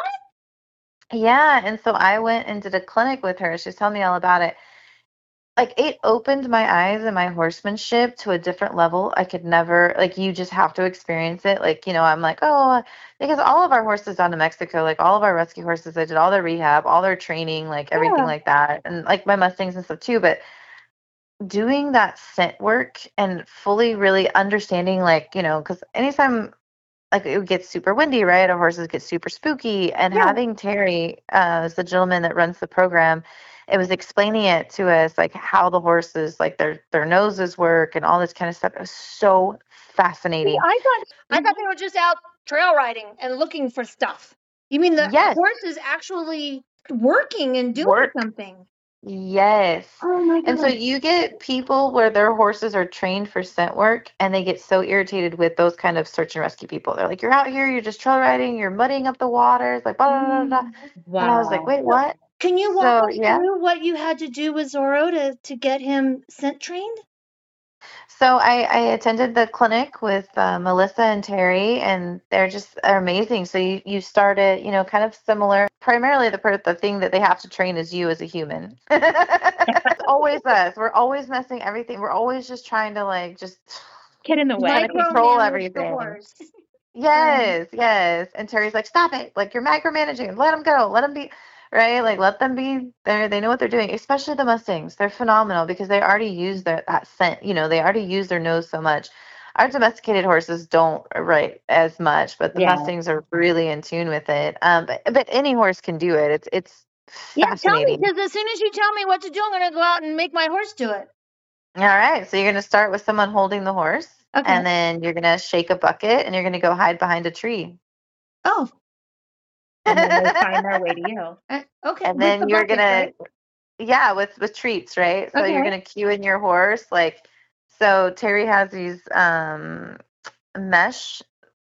Speaker 4: Yeah. And so I went and did a clinic with her. She was telling me all about it. Like, it opened my eyes and my horsemanship to a different level. I could never, like, you just have to experience it. Like, you know, I'm like, oh, because all of our horses down in Mexico, like all of our rescue horses, I did all their rehab, all their training, like everything
Speaker 3: Yeah.
Speaker 4: like that. And like my Mustangs and stuff too. But doing that scent work and fully really understanding, like, you know, because anytime like it gets super windy, right? Our horses get super spooky. And
Speaker 3: Yeah.
Speaker 4: having Terry, uh, as the gentleman that runs the program, it was explaining it to us, like how the horses, like their their noses work and all this kind of stuff. It was so
Speaker 3: See,
Speaker 4: fascinating.
Speaker 3: I thought I thought they were just out trail riding and looking for stuff. You mean the
Speaker 4: Yes,
Speaker 3: horse is actually working and doing
Speaker 4: work.
Speaker 3: something?
Speaker 4: Yes.
Speaker 3: Oh my
Speaker 4: And so
Speaker 3: God.
Speaker 4: you get people where their horses are trained for scent work and they get so irritated with those kind of search and rescue people. They're like, you're out here, you're just trail riding, you're muddying up the waters, like blah blah blah blah. blah. And I was like,
Speaker 3: Wow.
Speaker 4: wait, what?
Speaker 3: Can you walk
Speaker 4: So
Speaker 3: us
Speaker 4: yeah.
Speaker 3: through what you had to do with Zorro to, to get him scent trained?
Speaker 4: So I, I attended the clinic with uh, Melissa and Terry, and they're just are amazing. So you, you started, you know, kind of similar. Primarily, the per- the thing that they have to train is you as a human. It's always us. We're always messing everything. We're always just trying to like just
Speaker 2: Get in the way.
Speaker 4: kind of control
Speaker 3: Micromanage the
Speaker 4: everything.
Speaker 3: horse.
Speaker 4: Yes, yes. And Terry's like, stop it. Like, you're micromanaging. Let them go. Let them be, right? Like, let them be there. They know what they're doing, especially the Mustangs. They're phenomenal because they already use their that scent. You know, they already use their nose so much. Our domesticated horses don't, right, as much, but the
Speaker 2: Yeah.
Speaker 4: Mustangs are really in tune with it. Um, but, but any horse can do it. It's it's
Speaker 3: Yeah, tell me,
Speaker 4: fascinating.
Speaker 3: because as soon as you tell me what to do, I'm going to go out and make my horse do it.
Speaker 4: All right. So you're going to start with someone holding the horse,
Speaker 3: Okay.
Speaker 4: and then you're going to shake a bucket, and you're going to go hide behind a tree.
Speaker 3: Oh.
Speaker 2: And then they find their way to you.
Speaker 3: Uh, okay.
Speaker 4: And
Speaker 3: With
Speaker 4: then
Speaker 3: the
Speaker 4: you're
Speaker 3: bucket,
Speaker 4: gonna,
Speaker 3: right?
Speaker 4: yeah, with with treats, right? So you're
Speaker 3: Okay.
Speaker 4: gonna cue in your horse, like, so Terry has these um mesh,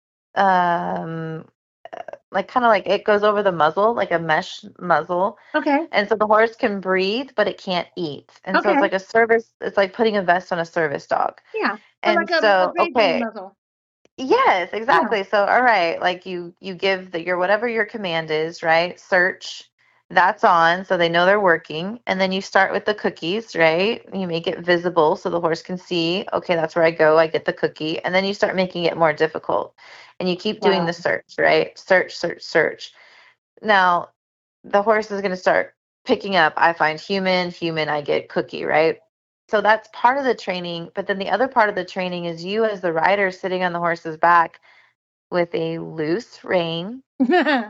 Speaker 4: um, uh, like kind of like it goes over the muzzle, like a mesh muzzle,
Speaker 3: Okay.
Speaker 4: and so the horse can breathe, but it can't eat, and so
Speaker 3: Okay.
Speaker 4: it's like a service. It's like putting a vest on a service dog,
Speaker 3: Yeah. So
Speaker 4: and
Speaker 3: like a, a
Speaker 4: so
Speaker 3: grade B
Speaker 4: okay.
Speaker 3: muzzle.
Speaker 4: Yes, exactly. So, all right, like you you give the your whatever your command is, right? Search, that's on, so they know they're working. And then you start with the cookies, right? You make it visible so the horse can see, okay, that's where I go, I get the cookie. And then you start making it more difficult. And you keep doing
Speaker 2: Wow.
Speaker 4: the search, right? Search, search, search. Now, the horse is going to start picking up, I find human, human, I get cookie, right? So that's part of the training. But then the other part of the training is you as the rider sitting on the horse's back with a loose rein,
Speaker 3: Yeah.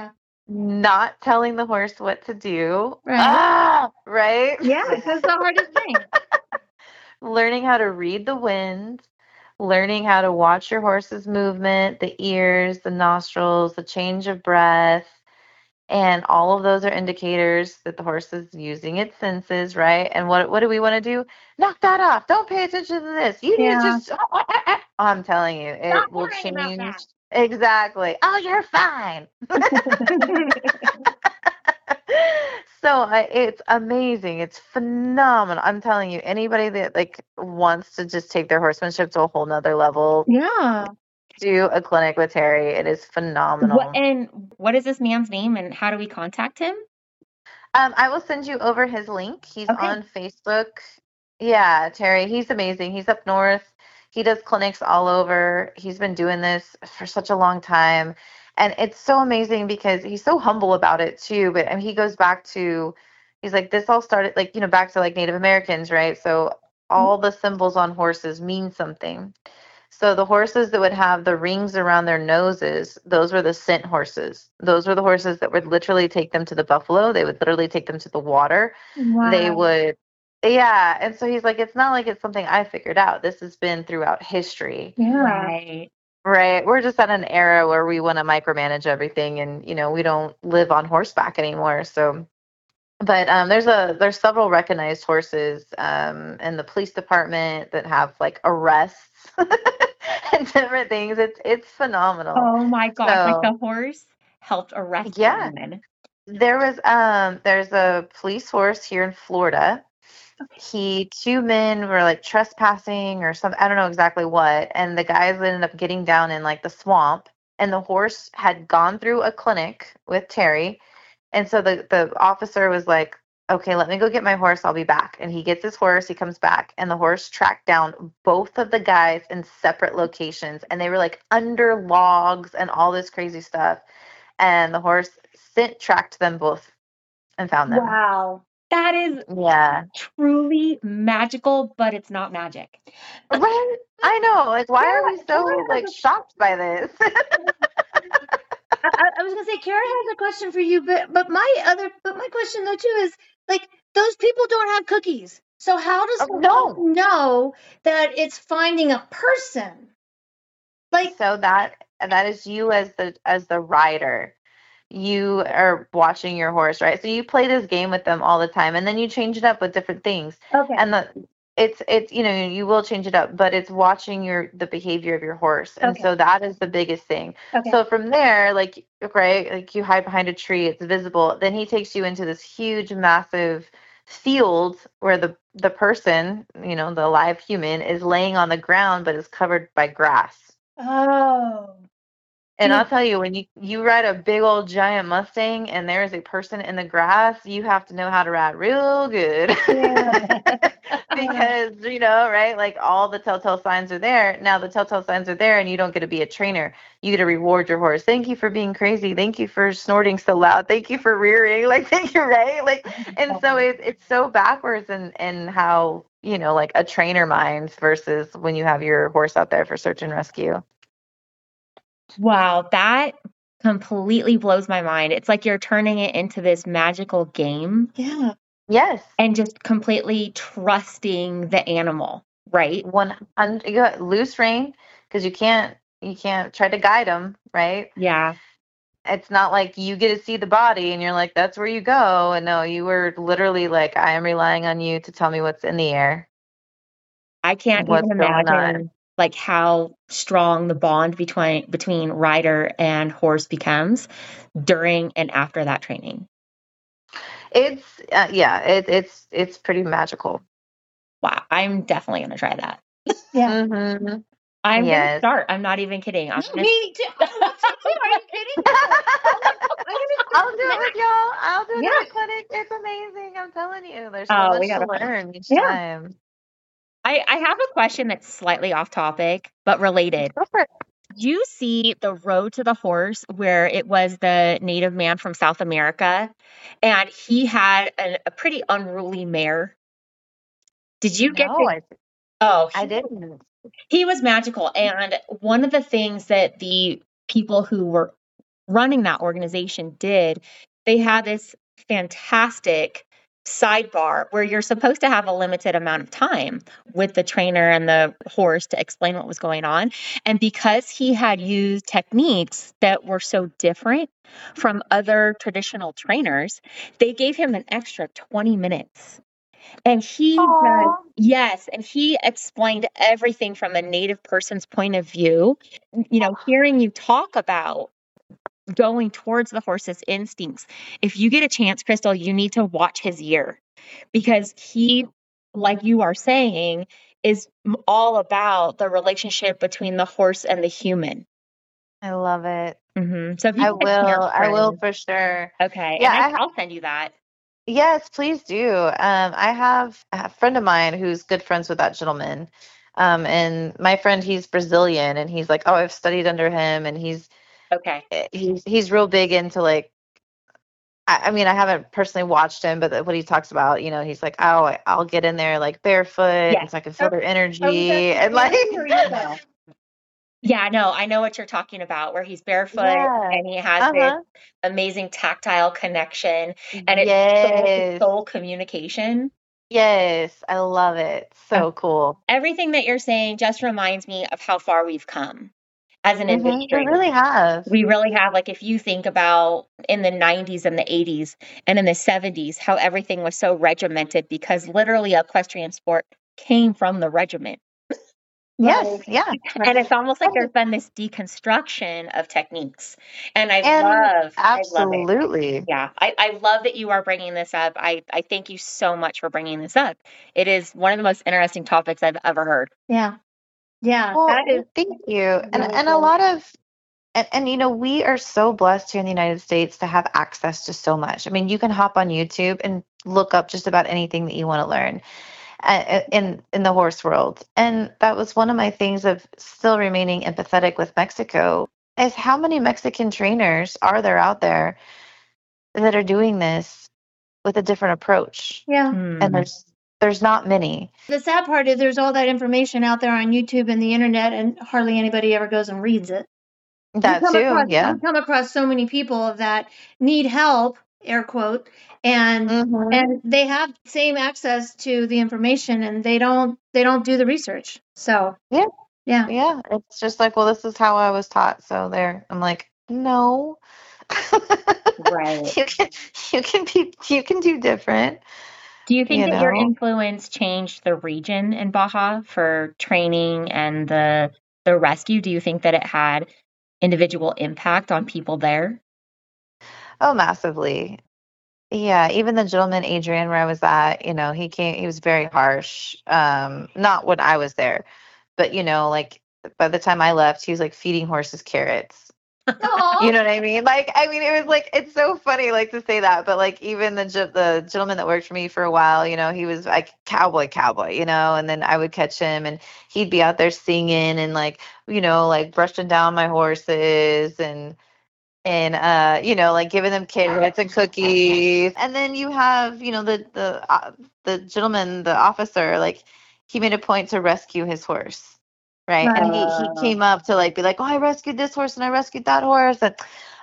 Speaker 4: not telling the horse what to do.
Speaker 3: Right.
Speaker 4: Ah, right?
Speaker 3: Yeah, that's the hardest thing.
Speaker 4: Learning how to read the wind, learning how to watch your horse's movement, the ears, the nostrils, the change of breath. And all of those are indicators that the horse is using its senses, right? And what what do we want to do? Knock that off. Don't pay attention to this. You need
Speaker 3: Yeah.
Speaker 4: to just. I'm telling you, it
Speaker 3: Stop
Speaker 4: will
Speaker 3: worrying about
Speaker 4: change.
Speaker 3: that.
Speaker 4: Exactly. Oh, you're fine. So I, it's amazing. It's phenomenal. I'm telling you, anybody that like wants to just take their horsemanship to a whole nother level,
Speaker 3: Yeah.
Speaker 4: do a clinic with Terry. It is phenomenal.
Speaker 2: What, and what is this man's name and how do we contact him?
Speaker 4: Um, I will send you over his link. He's
Speaker 3: Okay.
Speaker 4: on Facebook. Yeah, Terry, he's amazing. He's up north. He does clinics all over. He's been doing this for such a long time. And it's so amazing because he's so humble about it too. But I mean, he goes back to, he's like, this all started like, you know, back to like Native Americans, right? So all the symbols on horses mean something. So the horses that would have the rings around their noses, those were the scent horses. Those were the horses that would literally take them to the buffalo. They would literally take them to the water.
Speaker 3: Wow.
Speaker 4: They would, yeah. And so he's like, it's not like it's something I figured out. This has been throughout history,
Speaker 3: Yeah.
Speaker 2: Right.
Speaker 4: right? We're just at an era where we want to micromanage everything and, you know, we don't live on horseback anymore. So But um, there's a there's several recognized horses um, in the police department that have like arrests and different things. It's it's phenomenal.
Speaker 2: Oh my gosh, like
Speaker 4: So
Speaker 2: the horse helped arrest
Speaker 4: yeah,
Speaker 2: someone.
Speaker 4: there was um there's a police horse here in Florida. He two men were like trespassing or something. I don't know exactly what, and the guys ended up getting down in like the swamp, and the horse had gone through a clinic with Terry. And so the, the officer was like, okay, let me go get my horse. I'll be back. And he gets his horse. He comes back. And the horse tracked down both of the guys in separate locations. And they were like under logs and all this crazy stuff. And the horse sent, tracked them both and found them.
Speaker 2: Wow. That is
Speaker 4: Yeah.
Speaker 2: truly magical, but it's not magic.
Speaker 4: Right? I know. Like, why
Speaker 3: Kara-
Speaker 4: are we so
Speaker 3: Kara has
Speaker 4: like
Speaker 3: a-
Speaker 4: shocked by this?
Speaker 3: I, I- I was gonna say, Kara has a question for you, but but my other but my question though too is like those people don't have cookies, so how does
Speaker 4: Oh,
Speaker 3: the
Speaker 4: no.
Speaker 3: horse know that it's finding a person? Like,
Speaker 4: So that that is you as the as the rider. You are watching your horse, right? So you play this game with them all the time, and then you change it up with different things.
Speaker 3: okay,
Speaker 4: And the it's it's you know you will change it up, but it's watching your the behavior of your horse, and
Speaker 3: Okay.
Speaker 4: so that is the biggest thing.
Speaker 3: okay,
Speaker 4: So from there, like right, like you hide behind a tree, it's visible. Then he takes you into this huge, massive field where the the person, you know, the live human, is laying on the ground, but is covered by grass.
Speaker 3: oh,
Speaker 4: And
Speaker 3: Mm.
Speaker 4: I'll tell you, when you, you ride a big old giant Mustang and there is a person in the grass, you have to know how to ride real good.
Speaker 3: Yeah.
Speaker 4: Because, you know, right? Like all the telltale signs are there. Now the telltale signs are there and you don't get to be a trainer. You get to reward your horse. Thank you for being crazy. Thank you for snorting so loud. Thank you for rearing. Like, thank you, right? Like, and so it, it's so backwards in, in how, you know, like a trainer minds versus when you have your horse out there for search and rescue.
Speaker 2: Wow, that completely blows my mind. It's like you're turning it into this magical game
Speaker 3: yeah,
Speaker 4: Yes.
Speaker 2: and just completely trusting the animal, right?
Speaker 4: One hundred, you got loose rein because you can't you can't try to guide them, right?
Speaker 2: Yeah.
Speaker 4: It's not like you get to see the body and you're like, that's where you go. And no, you were literally like, I am relying on you to tell me what's in the air,
Speaker 2: I can't
Speaker 4: what's
Speaker 2: even
Speaker 4: going on.
Speaker 2: imagine like how strong the bond between between rider and horse becomes during and after that training.
Speaker 4: It's uh, yeah, it, it's it's pretty magical.
Speaker 2: Wow, I'm definitely going to try that.
Speaker 3: yeah.
Speaker 4: Mm-hmm.
Speaker 2: I'm going to
Speaker 4: Yes.
Speaker 2: start. I'm not even kidding. I'm gonna,
Speaker 3: Me too. Are you kidding?
Speaker 4: I'll do it with y'all. I'll do it
Speaker 3: Yeah.
Speaker 4: at the clinic. It's amazing. I'm telling you. There's so
Speaker 2: Oh,
Speaker 4: much
Speaker 2: we
Speaker 4: to
Speaker 2: gotta find-
Speaker 4: learn each
Speaker 3: Yeah.
Speaker 4: time.
Speaker 2: I, I have a question that's slightly off topic, but related.
Speaker 4: Go for it.
Speaker 2: You see the Road to the Horse where it was the native man from South America and he had a, a pretty unruly mare. Did you get
Speaker 4: No,
Speaker 2: to?
Speaker 4: I,
Speaker 2: Oh,
Speaker 4: I
Speaker 2: he,
Speaker 4: didn't.
Speaker 2: he was magical. And one of the things that the people who were running that organization did, they had this fantastic sidebar where you're supposed to have a limited amount of time with the trainer and the horse to explain what was going on. And because he had used techniques that were so different from other traditional trainers, they gave him an extra twenty minutes. And he, does,
Speaker 4: Aw.
Speaker 2: yes, and he explained everything from a native person's point of view. You know, hearing you talk about going towards the horse's instincts. If you get a chance, Crystal, you need to watch his ear because he, like you are saying, is m- all about the relationship between the horse and the human.
Speaker 4: I love it.
Speaker 2: hmm So if you
Speaker 4: I
Speaker 2: get a chance,
Speaker 4: will. I will
Speaker 2: friend-
Speaker 4: for sure.
Speaker 2: Okay,
Speaker 4: Yeah,
Speaker 2: and I,
Speaker 4: I ha-
Speaker 2: I'll send you that.
Speaker 4: Yes, please do. Um, I have a friend of mine who's good friends with that gentleman. Um, and my friend, he's Brazilian, and he's like, oh, I've studied under him, and he's
Speaker 2: Okay.
Speaker 4: eh, he's he's real big into like. I, I mean, I haven't personally watched him, but the- what he talks about, you know, he's like, oh, I- I'll get in there like barefoot,
Speaker 2: Yes.
Speaker 4: and so I can feel their
Speaker 3: Are we
Speaker 4: energy,
Speaker 3: talking
Speaker 4: and like.
Speaker 3: Terry or Isabel?
Speaker 2: Yeah, no, I know what you're talking about, where he's barefoot
Speaker 4: Yeah.
Speaker 2: and he has
Speaker 4: Uh-huh.
Speaker 2: this amazing tactile connection and it's
Speaker 4: Yes.
Speaker 2: soul, soul communication.
Speaker 4: Yes, I love it. So cool.
Speaker 2: Everything that you're saying just reminds me of how far we've come. as an
Speaker 4: Mm-hmm.
Speaker 2: industry.
Speaker 4: We really have.
Speaker 2: We really have. Like, if you think about in the nineties and the eighties and in the seventies, how everything was so regimented because literally equestrian sport came from the regiment.
Speaker 4: Yes,
Speaker 3: Right.
Speaker 4: yeah.
Speaker 2: And it's almost like there's been this deconstruction of techniques. And I
Speaker 4: And
Speaker 2: love, I love it.
Speaker 4: absolutely.
Speaker 2: Yeah, I, I love that you are bringing this up. I, I thank you so much for bringing this up. It is one of the most interesting topics I've ever heard.
Speaker 3: Yeah. Yeah.
Speaker 4: Well,
Speaker 3: That is
Speaker 4: thank you. And
Speaker 3: really
Speaker 4: and a
Speaker 3: cool.
Speaker 4: lot of and, and you know, we are so blessed here in the United States to have access to so much. I mean, you can hop on YouTube and look up just about anything that you want to learn uh, in in the horse world. And that was one of my things of still remaining empathetic with Mexico is how many Mexican trainers are there out there that are doing this with a different approach?
Speaker 3: Yeah.
Speaker 2: Hmm.
Speaker 4: And there's there's not many.
Speaker 3: The sad part is there's all that information out there on YouTube and the internet, and hardly anybody ever goes and reads it.
Speaker 4: That
Speaker 3: you come
Speaker 4: too,
Speaker 3: across,
Speaker 4: yeah.
Speaker 3: You come across so many people that need help, air quote, and
Speaker 4: Mhm.
Speaker 3: and they have same access to the information, and they don't they don't do the research. So
Speaker 4: Yeah.
Speaker 3: yeah,
Speaker 4: Yeah, it's just like, well, this is how I was taught. So there, I'm like, no.
Speaker 2: Right.
Speaker 4: You can you can be you can do different.
Speaker 2: Do you think
Speaker 4: You
Speaker 2: that your
Speaker 4: know?
Speaker 2: influence changed the region in Baja for training and the the rescue? Do you think that it had individual impact on people there?
Speaker 4: Oh, massively. Yeah, even the gentleman Adrian where I was at, you know, he came he was very harsh. Um, not when I was there, but you know, like by the time I left, he was like feeding horses carrots. You know what I mean? Like, I mean, it was like, it's so funny, like, to say that, but like, even the ge- the gentleman that worked for me for a while, you know, he was like cowboy, cowboy, you know, and then I would catch him, and he'd be out there singing and like, you know, like brushing down my horses and and uh, you know, like giving them carrots and cookies, and then you have, you know, the the uh, the gentleman, the officer, like, he made a point to rescue his horse. Right. And he, he
Speaker 2: Uh,
Speaker 4: came up to like be like, oh, I rescued this horse and I rescued that horse. And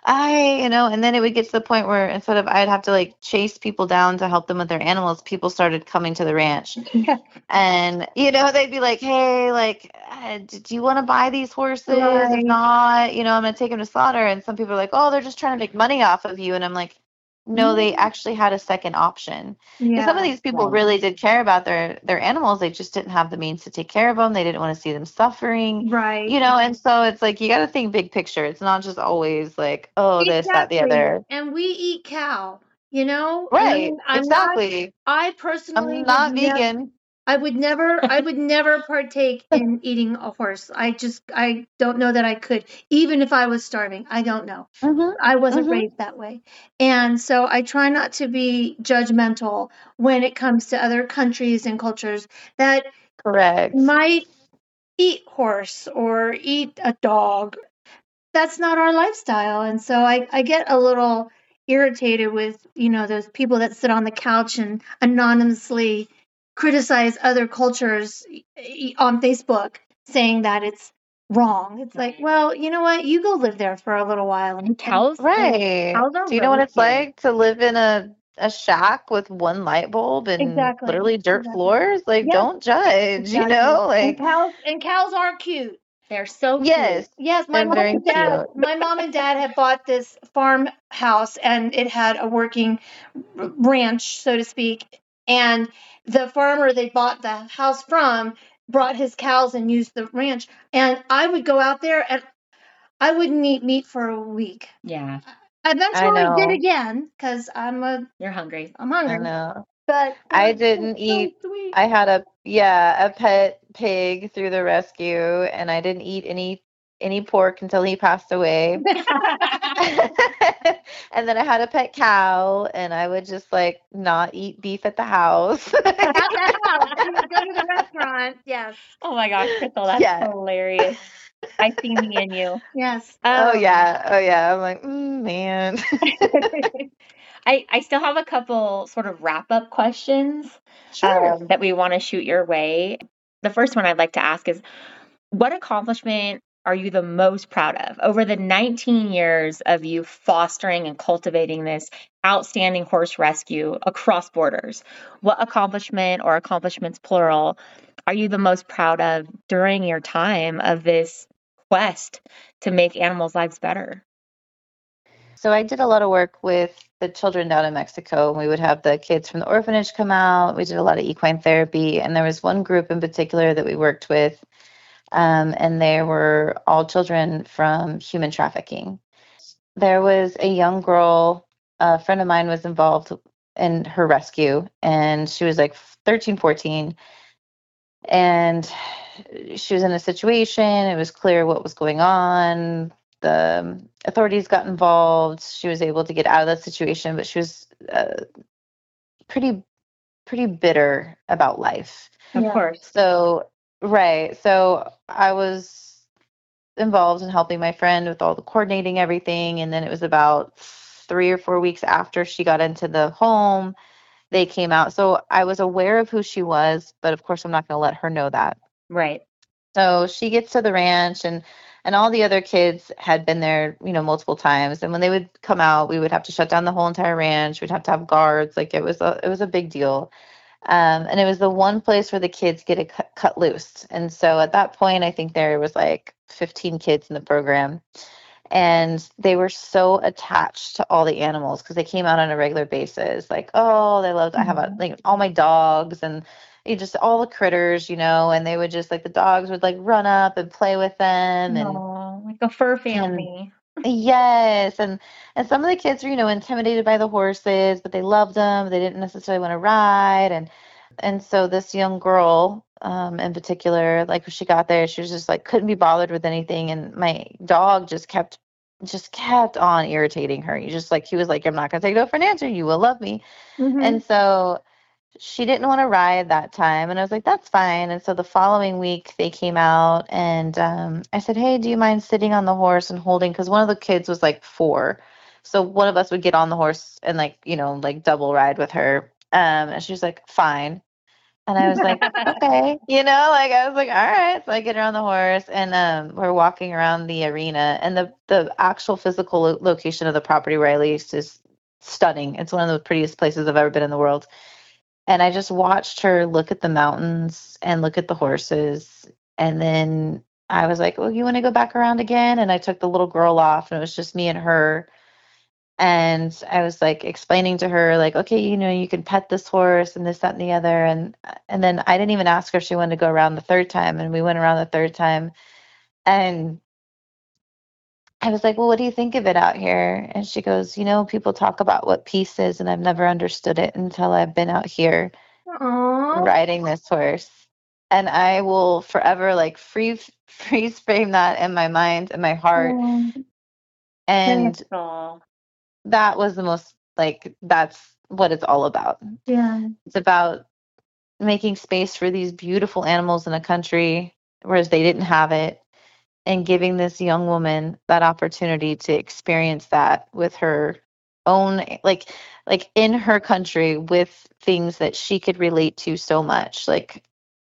Speaker 4: I, you know, and then it would get to the point where instead of I'd have to like chase people down to help them with their animals, people started coming to the ranch.
Speaker 3: yeah,
Speaker 4: And, you know, they'd be like, hey, like, uh, d- do you want to buy these horses?
Speaker 3: Right.
Speaker 4: If not, you know, I'm going to take them to slaughter. And some people are like, oh, they're just trying to make money off of you. And I'm like, no, they actually had a second option. Because some of
Speaker 3: yeah,
Speaker 4: these people
Speaker 2: right.
Speaker 4: really did care about their their animals. They just didn't have the means to take care of them. They didn't want to see them suffering,
Speaker 3: right.
Speaker 4: you know. And so it's like you got to think big picture. It's not just always like, oh, this, that, the
Speaker 3: Exactly.
Speaker 4: other.
Speaker 3: And we eat cow, you know.
Speaker 4: Right.
Speaker 3: And I'm not.
Speaker 4: Exactly.
Speaker 3: I personally
Speaker 4: I'm
Speaker 3: would
Speaker 4: not
Speaker 3: never.
Speaker 4: vegan.
Speaker 3: I would never, I would never partake in eating a horse. I just, I don't know that I could, even if I was starving. I don't know.
Speaker 4: Mhm.
Speaker 3: I wasn't
Speaker 4: Mhm.
Speaker 3: raised that way. And so I try not to be judgmental when it comes to other countries and cultures that
Speaker 4: Correct.
Speaker 3: might eat horse or eat a dog. That's not our lifestyle. And so I, I get a little irritated with, you know, those people that sit on the couch and anonymously criticize other cultures e- on Facebook saying that it's wrong. It's like, well, you know what? You go live there for a little while. And, and
Speaker 2: Cows,
Speaker 4: Right.
Speaker 2: cows are
Speaker 4: Do you know what
Speaker 2: really
Speaker 4: it's
Speaker 2: cute.
Speaker 4: like to live in a a shack with one light bulb and
Speaker 3: Exactly.
Speaker 4: literally dirt
Speaker 3: Exactly.
Speaker 4: floors? Like,
Speaker 3: Yep.
Speaker 4: don't judge, you
Speaker 3: Exactly.
Speaker 4: know?
Speaker 3: And
Speaker 4: Like,
Speaker 3: cows and cows are cute.
Speaker 2: They're so cute.
Speaker 4: yes,
Speaker 3: Yes, my
Speaker 4: they're
Speaker 3: mom
Speaker 4: very
Speaker 3: and dad.
Speaker 4: cute.
Speaker 3: My mom and dad had bought this farmhouse, and it had a working r- ranch, so to speak. And the farmer they bought the house from brought his cows and used the ranch. And I would go out there, and I wouldn't eat meat for a week.
Speaker 2: Yeah,
Speaker 3: I eventually did
Speaker 4: know.
Speaker 3: again because I'm a
Speaker 2: you're hungry.
Speaker 3: I'm
Speaker 4: I
Speaker 3: hungry.
Speaker 4: know.
Speaker 3: But
Speaker 4: I
Speaker 3: it's
Speaker 4: didn't
Speaker 3: so
Speaker 4: eat.
Speaker 3: sweet.
Speaker 4: I had a yeah, a pet pig through the rescue, and I didn't eat any any pork until he passed away. And then I had a pet cow, and I would just like not eat beef at the house.
Speaker 3: At the house, you would go to the restaurant. Yes,
Speaker 2: Oh my gosh, Crystal, that's
Speaker 4: Yeah.
Speaker 2: hilarious. I see me in you.
Speaker 3: yes.
Speaker 4: Oh
Speaker 2: Um,
Speaker 4: yeah, oh yeah. I'm like, mm, man.
Speaker 2: I, I still have a couple sort of wrap up questions
Speaker 4: Sure.
Speaker 2: um, that we want to shoot your way. The first one I'd like to ask is, what accomplishment are you the most proud of over the nineteen years of you fostering and cultivating this outstanding horse rescue across borders? What accomplishment or accomplishments plural are you the most proud of during your time of this quest to make animals' lives better?
Speaker 4: So I did a lot of work with the children down in Mexico. We would have the kids from the orphanage come out. We did a lot of equine therapy. And there was one group in particular that we worked with, um, and they were all children from human trafficking. There was a young girl, a friend of mine was involved in her rescue, and she was like thirteen, fourteen. And she was in a situation. It was clear what was going on. The authorities got involved. She was able to get out of that situation, but she was uh, pretty, pretty bitter about life.
Speaker 2: Of
Speaker 3: Yeah.
Speaker 2: course.
Speaker 4: So, right. So I was involved in helping my friend with all the coordinating everything. And then it was about three or four weeks after she got into the home, they came out. So I was aware of who she was, but of course I'm not going to let her know that.
Speaker 2: Right.
Speaker 4: So she gets to the ranch, and and all the other kids had been there, you know, multiple times. And when they would come out, we would have to shut down the whole entire ranch. We'd have to have guards. Like it was a it was a big deal. Um, and it was the one place where the kids get it cut, cut loose. And so at that point, I think there was like fifteen kids in the program. And they were so attached to all the animals because they came out on a regular basis. Like, oh, they loved, I have a, like all my dogs and you just all the critters, you know, and they would just like the dogs would like run up and play with them. And
Speaker 2: Oh, like a fur family.
Speaker 4: yes, and and some of the kids were, you know, intimidated by the horses, but they loved them. They didn't necessarily want to ride, and and so this young girl, um, in particular, like when she got there, she was just like couldn't be bothered with anything, and my dog just kept just kept on irritating her. You just like he was like, I'm not gonna take no for an answer. You will love me,
Speaker 3: Mhm.
Speaker 4: and so she didn't want to ride that time, and I was like, that's fine. And so the following week they came out, and um, I said, hey, do you mind sitting on the horse and holding, because one of the kids was like four, so one of us would get on the horse and like, you know, like double ride with her. Um, and she was like, fine. And I was like, okay, you know, like I was like, all right. So I get her on the horse, and um, we're walking around the arena, and the the actual physical lo- location of the property where I leased is stunning. It's one of the prettiest places I've ever been in the world. And I just watched her look at the mountains and look at the horses. And then I was like, well, you want to go back around again? And I took the little girl off, and it was just me and her. And I was like explaining to her, like, okay, you know, you can pet this horse and this, that, and the other. And and then I didn't even ask her if she wanted to go around the third time. And we went around the third time. And I was like, well, what do you think of it out here? And she goes, you know, people talk about what peace is, and I've never understood it until I've been out here
Speaker 3: Aw.
Speaker 4: riding this horse. And I will forever like freeze freeze frame that in my mind and my heart.
Speaker 3: Oh,
Speaker 4: And
Speaker 2: Crystal.
Speaker 4: that was the most like that's what it's all about.
Speaker 3: yeah.
Speaker 4: It's about making space for these beautiful animals in a country whereas they didn't have it, and giving this young woman that opportunity to experience that with her own, like like in her country, with things that she could relate to so much. Like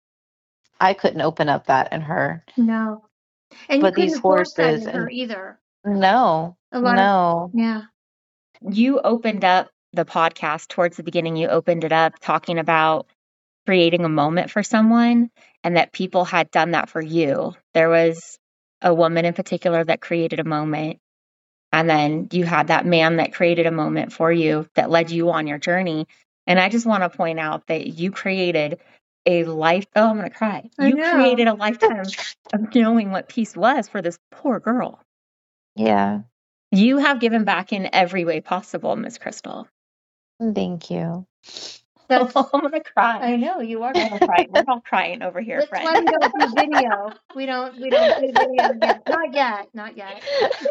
Speaker 4: I couldn't open up that in her,
Speaker 3: No. And you
Speaker 4: but these
Speaker 3: couldn't force that
Speaker 4: horses
Speaker 3: in her
Speaker 4: and
Speaker 3: either.
Speaker 4: no,
Speaker 3: A lot of
Speaker 4: no,
Speaker 3: yeah.
Speaker 2: You opened up the podcast towards the beginning. You opened it up talking about creating a moment for someone, and that people had done that for you. There was a woman in particular that created a moment, and then you had that man that created a moment for you that led you on your journey. And I just want to point out that you created a life. Oh, I'm going to cry.
Speaker 3: I
Speaker 2: You
Speaker 3: know.
Speaker 2: created a lifetime of knowing what peace was for this poor girl.
Speaker 4: yeah.
Speaker 2: You have given back in every way possible, Miss Crystal.
Speaker 4: Thank you.
Speaker 3: That's
Speaker 2: I'm going to cry.
Speaker 3: I know you are.
Speaker 2: I'm crying. We're all crying over here,
Speaker 3: That's
Speaker 2: friend.
Speaker 3: why we don't do video. We don't we don't do video yet. Not yet. Not yet.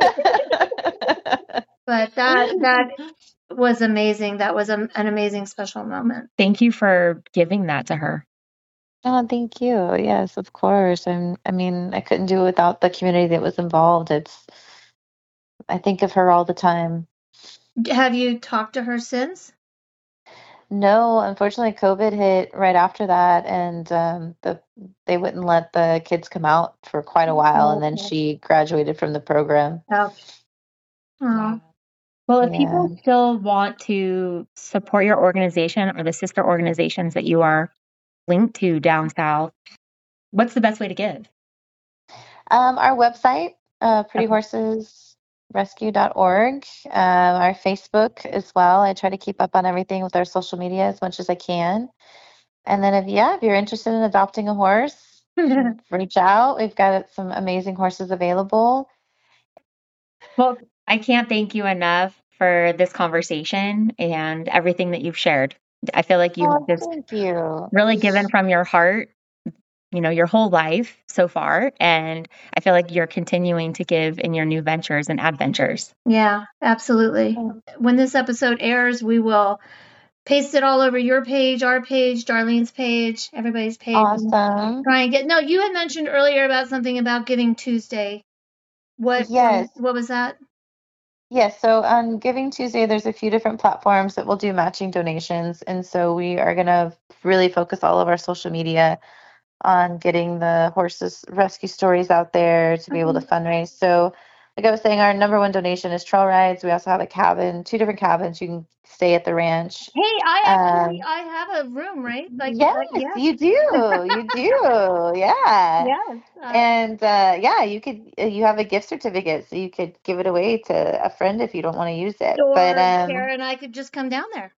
Speaker 3: But that that was amazing. That was a, an amazing special moment.
Speaker 2: Thank you for giving that to her.
Speaker 4: Oh, thank you. Yes, of course. I'm, I mean, I couldn't do it without the community that was involved. It's, I think of her all the time.
Speaker 3: Have you talked to her since?
Speaker 4: No, unfortunately, COVID hit right after that, and um, the they wouldn't let the kids come out for quite a while, and then
Speaker 3: Okay.
Speaker 4: she graduated from the program.
Speaker 3: Oh. Oh.
Speaker 2: Well, if
Speaker 4: Yeah.
Speaker 2: people still want to support your organization or the sister organizations that you are linked to down south, what's the best way to give?
Speaker 4: Um, our website, uh, pretty horses rescue dot org. Um, our Facebook as well. I try to keep up on everything with our social media as much as I can. And then if, yeah, if you're interested in adopting a horse, reach out. We've got some amazing horses available.
Speaker 2: Well, I can't thank you enough for this conversation and everything that you've shared. I feel like you've
Speaker 4: Oh,
Speaker 2: just
Speaker 4: thank you.
Speaker 2: really given from your heart, you know, your whole life so far. And I feel like you're continuing to give in your new ventures and adventures.
Speaker 3: Yeah, absolutely. When this episode airs, we will paste it all over your page, our page, Darlene's page, everybody's page.
Speaker 4: Awesome.
Speaker 3: Try and get, no, you had mentioned earlier about something about Giving Tuesday. What,
Speaker 4: Yes.
Speaker 3: what was that?
Speaker 4: Yes, so on Giving Tuesday, there's a few different platforms that will do matching donations. And so we are going to really focus all of our social media on getting the horses rescue stories out there to be able to fundraise. So like I was saying, our number one donation is trail rides. We also have a cabin, two different cabins. You can stay at the ranch.
Speaker 3: Hey, I actually,
Speaker 4: Um,
Speaker 3: I have a room, right? Like,
Speaker 4: yes,
Speaker 3: like, yeah.
Speaker 4: you do. You do. Yeah.
Speaker 3: Yes. Uh,
Speaker 4: And uh, yeah, you could uh, you have a gift certificate, so you could give it away to a friend if you don't want to use it.
Speaker 3: or
Speaker 4: But um,
Speaker 3: Kara and I could just come down there.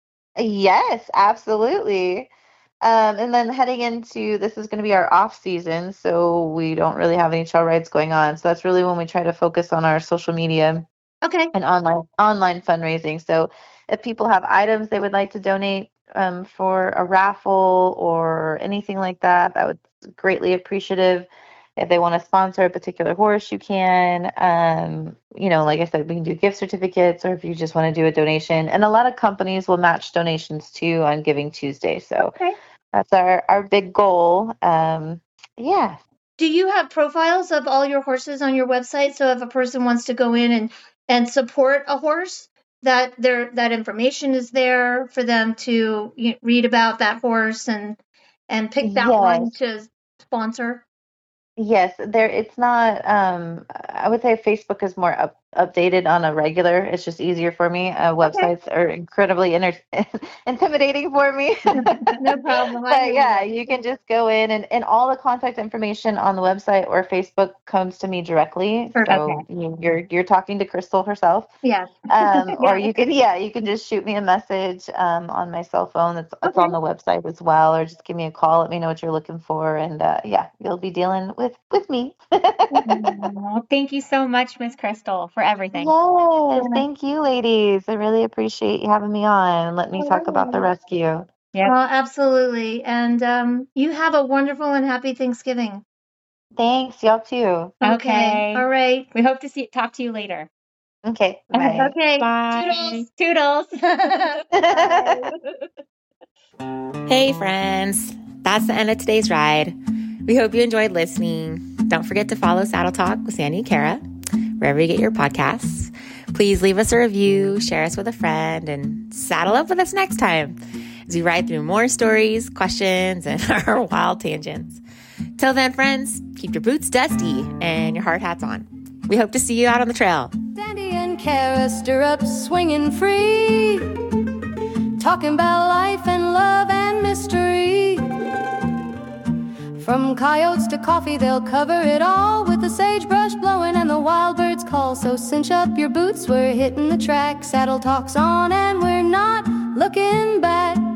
Speaker 4: yes, absolutely. Um, and then heading into this is going to be our off season, so we don't really have any trail rides going on. So that's really when we try to focus on our social media
Speaker 3: Okay.
Speaker 4: and online online fundraising. So if people have items they would like to donate um, for a raffle or anything like that, that would be greatly appreciative. If they want to sponsor a particular horse, you can. Um, you know, like I said, we can do gift certificates, or if you just want to do a donation. And a lot of companies will match donations too on Giving Tuesday. So
Speaker 3: Okay.
Speaker 4: that's our our big goal. Um, yeah.
Speaker 3: Do you have profiles of all your horses on your website? So if a person wants to go in and, and support a horse, that there that information is there for them to you know, read about that horse and and pick that one
Speaker 4: Yes.
Speaker 3: to sponsor.
Speaker 4: Yes, there it's not um I would say Facebook is more up, updated on a regular. It's just easier for me. Uh, websites are incredibly inter- intimidating for me.
Speaker 3: No problem. I
Speaker 4: But
Speaker 3: hear
Speaker 4: yeah,
Speaker 3: you.
Speaker 4: you can just go in and, and all the contact information on the website or Facebook comes to me directly.
Speaker 3: Perfect.
Speaker 4: So you, you're you're talking to Crystal herself.
Speaker 3: Yes.
Speaker 4: Um, or
Speaker 3: Yeah.
Speaker 4: you can, yeah, you can just shoot me a message um, on my cell phone. It's, it's
Speaker 3: Okay.
Speaker 4: on the website as well, or just give me a call. Let me know what you're looking for, and uh, yeah, you'll be dealing with with me.
Speaker 2: Oh, thank you so much, Miss Crystal, for everything.
Speaker 4: Yes, thank you, ladies. I really appreciate you having me on and let me talk about the rescue.
Speaker 2: Yep.
Speaker 3: Oh, absolutely. And um, you have a wonderful and happy Thanksgiving.
Speaker 4: Thanks, y'all too.
Speaker 2: Okay.
Speaker 3: All right.
Speaker 2: We hope to see talk to you later.
Speaker 4: Okay, bye.
Speaker 3: Okay.
Speaker 2: Bye.
Speaker 3: Toodles.
Speaker 2: Toodles. Hey, friends. That's the end of today's ride. We hope you enjoyed listening. Don't forget to follow Saddle Talk with Sandy and Kara wherever you get your podcasts. Please leave us a review, share us with a friend, and saddle up with us next time as we ride through more stories, questions, and our wild tangents. Till then, friends, keep your boots dusty and your hard hats on. We hope to see you out on the trail.
Speaker 1: Sandy and Kara stirrups swinging free, talking about life and love and mystery. From coyotes to coffee, they'll cover it all with the sagebrush blowing and the wild birds call. So cinch up your boots, we're hitting the track. Saddle Talk's on and we're not looking back.